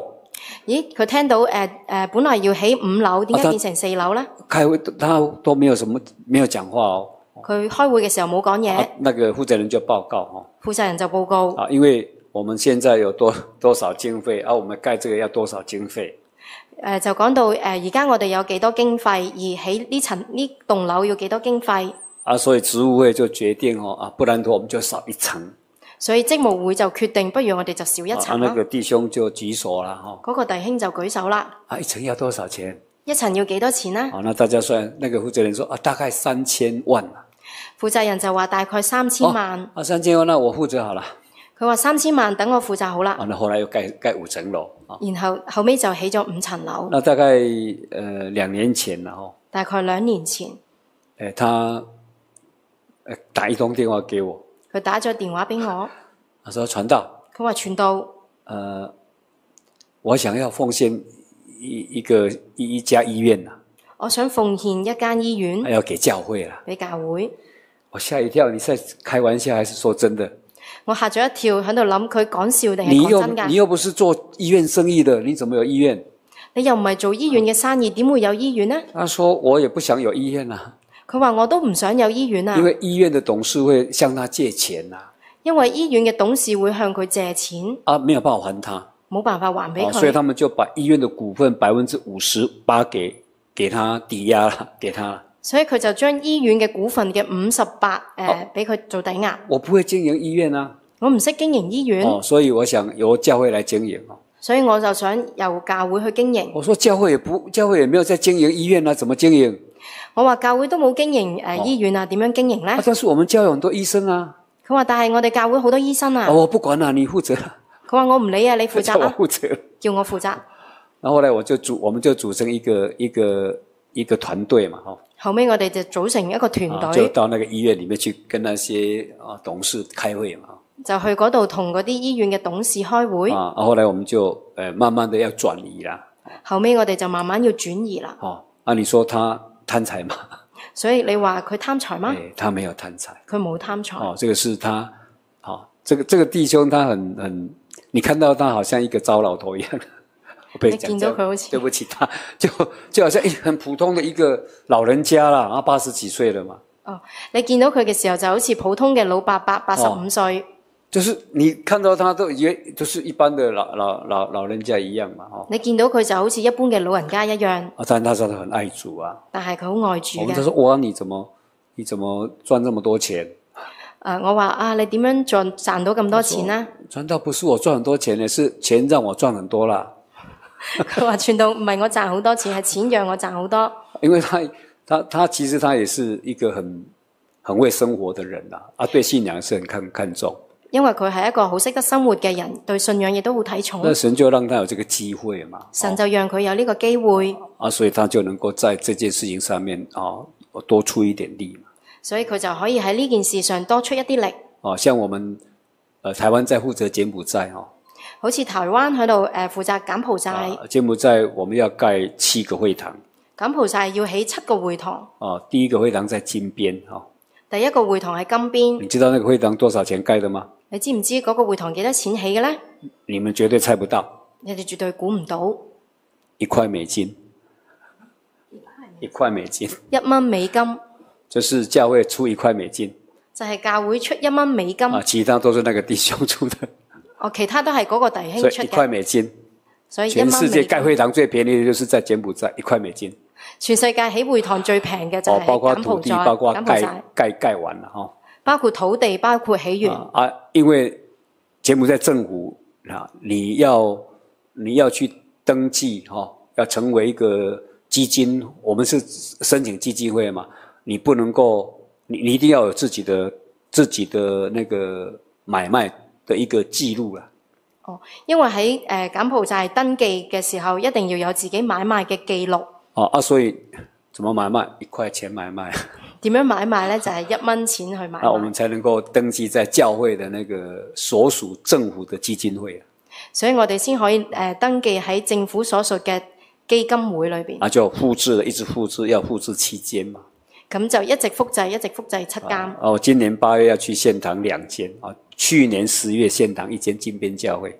咦，佢聽到誒誒、呃，本來要起五樓，點解變成四樓咧？ 開會他都沒有什麼，沒有講話哦。 佢開會嘅時候冇講嘢。 啊，那個負責人就報告哦。 負責人就報告。 啊，因為我們現在有多多少經費，啊，我們蓋這個要多少經費？誒、 呃，就講到誒，而、呃、家我哋有幾多經費，而起呢層呢棟樓要幾多經費？ 啊，所以職務會就決定哦，啊，不然的話我們就少一層。所以職務會就決定，不如我哋就少一層。 啊，那個弟兄就舉手啦，哈。 嗰個弟兄就舉手啦。 啊，一層要多少錢？ 一層要幾多錢呢？ 啊，那大家算，那個負責人說啊，大概三千萬啊。 負責人就話大概三千萬。 哦、啊，三千萬，那我負責好了。佢話三千萬，等我負責好啦。 啊，那後來又蓋蓋五層樓。啊、 然後後尾就起咗五層樓。 那大概呃兩年前啦，哦。 大概兩年前。誒、 欸，他誒打一通電話給我。佢打咗電話俾我。 他說傳道。 佢話傳道。 呃，我想要奉獻一一個一一家醫院啊。 我想奉獻一間醫院。 要給教會啦。 俾教會。 我嚇一跳，你在開玩笑還是說真的？ 我嚇咗一跳，喺度諗佢講笑定係講真㗎？ 你又不是做醫院生意的，你怎麼有醫院？ 你又唔係做醫院嘅生意，點會有醫院呢？ 他說我也不想有醫院啊。 佢話我都唔想有醫院啊。 因為醫院的董事會向他借錢啊。因為醫院嘅董事會向佢借錢。 啊，沒有辦法還他。冇辦法還俾佢。 所以他們就把醫院的股份百分之五十八給給他抵押了，給他。 所以佢就將醫院嘅股份嘅五十八誒俾佢做抵押。 我不會經營醫院啊。 我唔識經營醫院。 哦，所以我想由教會來經營哦。 所以我就想由教會去經營。 我說教會也不，教會也沒有在經營醫院啊，怎麼經營？ 我話教會都冇經營誒、呃哦、醫院啊，點樣經營咧？ 但是我們教會有很多醫生啊。 佢話但係我哋教會好多醫生啊。 哦，我不管啦，你負責。 佢話我唔理啊，你負責啊。 叫我負責。 叫我負責。 然後後來我就組，我們就組成一個一個一個團隊嘛，吼。 後尾我哋就組成一個團隊、啊， 就到那個醫院裏面去跟那些啊董事開會嘛。 就去嗰度同嗰啲醫院嘅董事開會。 啊，後來我們就誒、呃、慢慢的要轉移啦。 後尾我哋就慢慢要轉移啦。 哦，啊，你說他貪財嗎？ 所以你話佢貪財嗎？ 誒，他沒有貪財。 佢冇貪財。 哦，這個是他，好、哦，這個這個弟兄他很很，你看到他好像一個糟老頭一樣。 你見到佢好似， 對不起，他就就好像一很普通的一個老人家啦，啊，八十幾歲了嘛。 哦，你見到佢嘅時候就好似普通嘅老伯伯，八十五歲。就是你看到他都以為就是一般的老老老老人家一樣嘛，哦。 你見到佢就好似一般嘅老人家一樣。 啊，但他說他很愛主啊。 但係佢好愛主嘅。 我們就說哇，你怎麼你怎麼賺這麼多錢？誒、 呃，我話啊，你點樣賺賺到咁多錢呢？ 賺到不是我賺很多錢，是錢讓我賺很多啦。 佢話賺到唔係我賺好多錢，係錢讓我賺好多。 因為他他他其實他也是一個很很會生活的人啦，啊，對信仰是很看看重。因為佢係一個好識得生活嘅人，對信仰亦都好睇重。那神就讓他有這個機會嘛。神就讓佢有呢個機會。啊，所以他就能夠在這件事情上面啊多出一點力嘛。所以佢就可以喺呢件事上多出一啲力。哦，像我們，呃，台灣在負責柬埔寨哦。好似台灣喺度誒負責柬埔寨。啊，柬埔寨我們要蓋七個會堂。柬埔寨要起七個會堂。哦，第一個會堂在金邊哦。第一個會堂喺金邊。你知道那個會堂多少錢蓋的嗎？你知唔知嗰個會堂幾多錢起嘅咧？你們絕對猜不到。你哋絕對估唔到。一塊美金。一塊美金。一蚊美金。就是教會出一塊美金。就係教會出一蚊美金。啊，其他都是那個弟兄出的。哦，其他都係嗰個弟兄出嘅。所以一塊美金。所以一蚊美金。全世界蓋會堂最便宜嘅就是在柬埔寨，一塊美金。全世界起會堂最平嘅就係柬埔寨。包括土地，包括蓋蓋蓋完了哈。包括土地，包括起源啊，啊，因為柬埔寨政府啊，你要你要去登記哈、哦，要成為一個基金，我們是申請基金會嘛，你不能夠，你你一定要有自己的自己的那個買賣的一個記錄啦。哦，因為喺誒柬埔寨登記嘅時候，一定要有自己買賣嘅記錄。哦啊，所以怎麼買賣？一塊錢買賣。點樣買賣呢？就係一蚊錢去買賣。那我們才能夠登記在教會的那個所屬政府的基金會。所以我哋先可以誒、呃、登記喺政府所屬嘅基金會裏邊。啊，就複製了，一直複製，要複製七間嘛。咁就一直複製，一直複製七間。哦，今年八月要去獻堂兩間啊，去年十月獻堂一間金邊教會。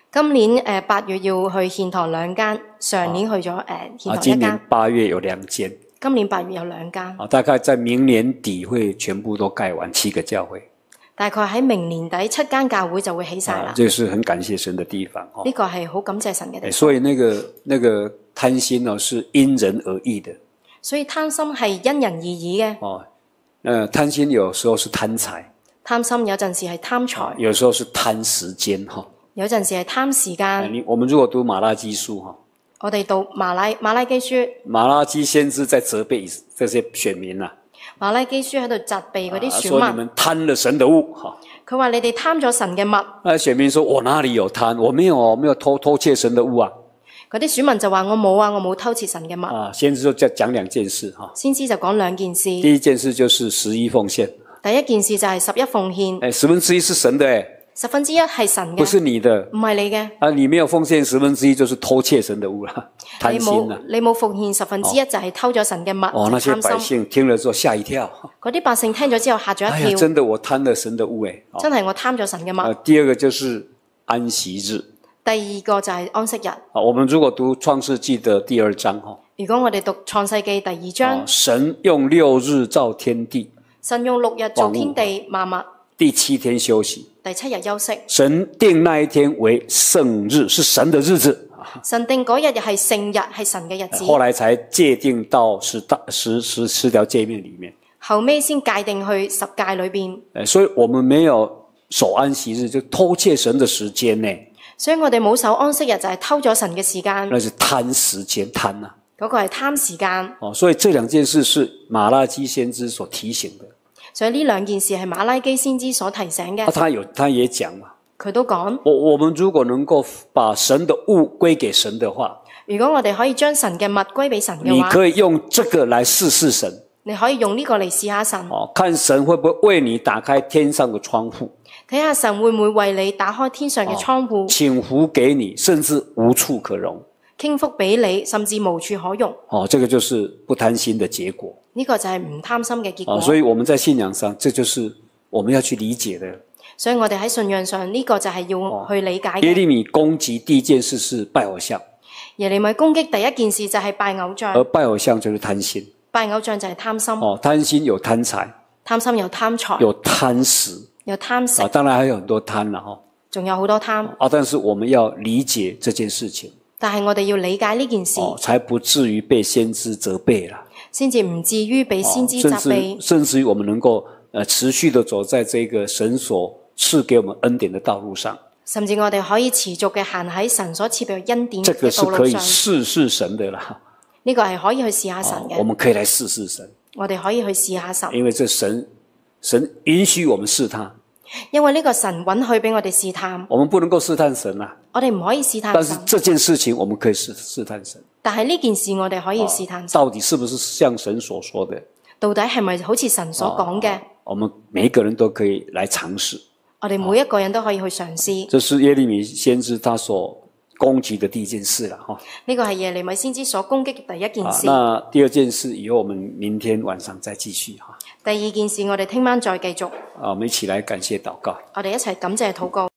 今年誒八月要去獻堂兩間，上年去咗誒獻啊， 堂一今年間， 八月有兩間。 今年八月有兩間， 啊，大概在明年底會全部都蓋完七個教會。 大概喺明年底七間教會就會起晒啦。 啊，這是很感謝神的地方。哦， 呢個係好感謝神嘅地方。 所以那個那個貪心呢，是因人而異的。 所以貪心係因人而異嘅。 哦，呃，貪心有時候是貪財， 貪心有陣時係貪財， 有時候是貪時間哈。 有陣時係貪時間。 你我們如果讀馬拉基書哈， 我哋讀馬拉馬拉基書， 馬拉基先知在責備這些選民啊。 馬拉基書喺度責備嗰啲選民， 說你們貪了神的物哈。 佢話你哋貪咗神嘅物。 那選民說：我哪裡有貪？我沒有，我沒有偷偷竊神的物啊。 嗰啲選民就話：我冇啊，我冇偷竊神嘅物。 啊，先知就講兩件事哈。 先知就講兩件事。 第一件事就是十一奉獻。 第一件事就係十一奉獻。 誒，十分之一是神的誒。 十分之一係神嘅， 不是你的， 唔係你嘅。 啊，你沒有奉獻十分之一，就是偷竊神的物啦，貪心啦。 你冇奉獻十分之一，就係偷咗神嘅物。 哦，那些百姓聽了之後嚇一跳。 嗰啲百姓聽咗之後嚇咗一跳。 哎呀，真的我貪了神的物誒。 真係我貪咗神嘅物。 第二個就是安息日。 第二個就係安息日。 啊，我們如果讀創世記的第二章哈， 如果我哋讀創世記第二章， 神用六日造天地， 神用六日造天地萬物， 第七天休息。 第七日休息， 神定那一天為聖日，是神的日子。 神定嗰日係聖日，係神嘅日子。 後來才界定到十大十十十條誡命裏面。 後尾先界定去十誡裏邊。 所以我們沒有守安息日，就偷竊神的時間呢。 所以我哋冇守安息日，就係偷咗神嘅時間。 那是貪時間，貪啊！ 嗰個係貪時間。 哦，所以這兩件事是馬拉基先知所提醒的。 所以呢兩件事係馬拉基先知所提醒嘅。 啊，他有，他也講嘛。 佢都講， 我我們如果能夠把神的物歸給神的話， 如果我哋可以將神嘅物歸俾神嘅話， 你可以用這個來試試神。 你可以用呢個嚟試下神。 哦，看神會不會為你打開天上的窗戶。 睇下神會唔會為你打開天上嘅窗戶， 傾福給你，甚至無處可容。 傾福俾你，甚至無處可容。 哦，這個就是不貪心的結果。 呢個就係唔貪心嘅結果。 哦，所以我們在信仰上，這就是我們要去理解的。 所以我哋喺信仰上呢個就係要去理解嘅。 耶利米攻擊第一件事是拜偶像。 耶利米攻擊第一件事就係拜偶像。 而拜偶像就是貪心。 拜偶像就係貪心。 哦，貪心有貪財。 貪心有貪財。 有貪食。 有貪食。 啊，當然還有很多貪啦，哈。 仲有好多貪。 啊，但是我們要理解這件事情。 但係我哋要理解呢件事。 哦，才不至於被先知責備啦。 先至唔至於被先知責備。 甚至甚至於我們能夠呃持續的走在這個神所賜給我們恩典的道路上。 甚至我哋可以持續嘅行喺神所賜俾恩典嘅道路上。 這個是可以試試神的啦。 呢個係可以去試下神嘅。 哦，我們可以來試試神。 我哋可以去試下神。 因為這神神允許我們試他。 因為呢個神允許俾我哋試探。 我們不能夠試探神啊。 我哋唔可以試探神。 但是這件事情我們可以試試探神。 但係呢件事我哋可以試探神。 到底是不是像神所說的？ 到底係咪好似神所講嘅？ 我們每一個人都可以來嘗試。 我哋每一個人都可以去嘗試。 這是耶利米先知他所攻擊的第一件事了哈。 呢個係耶利米先知所攻擊嘅第一件事。 那第二件事以後我們明天晚上再繼續哈。 第二件事我哋聽晚再繼續。 啊，我們一起來感謝禱告。 我哋一齊感謝禱告。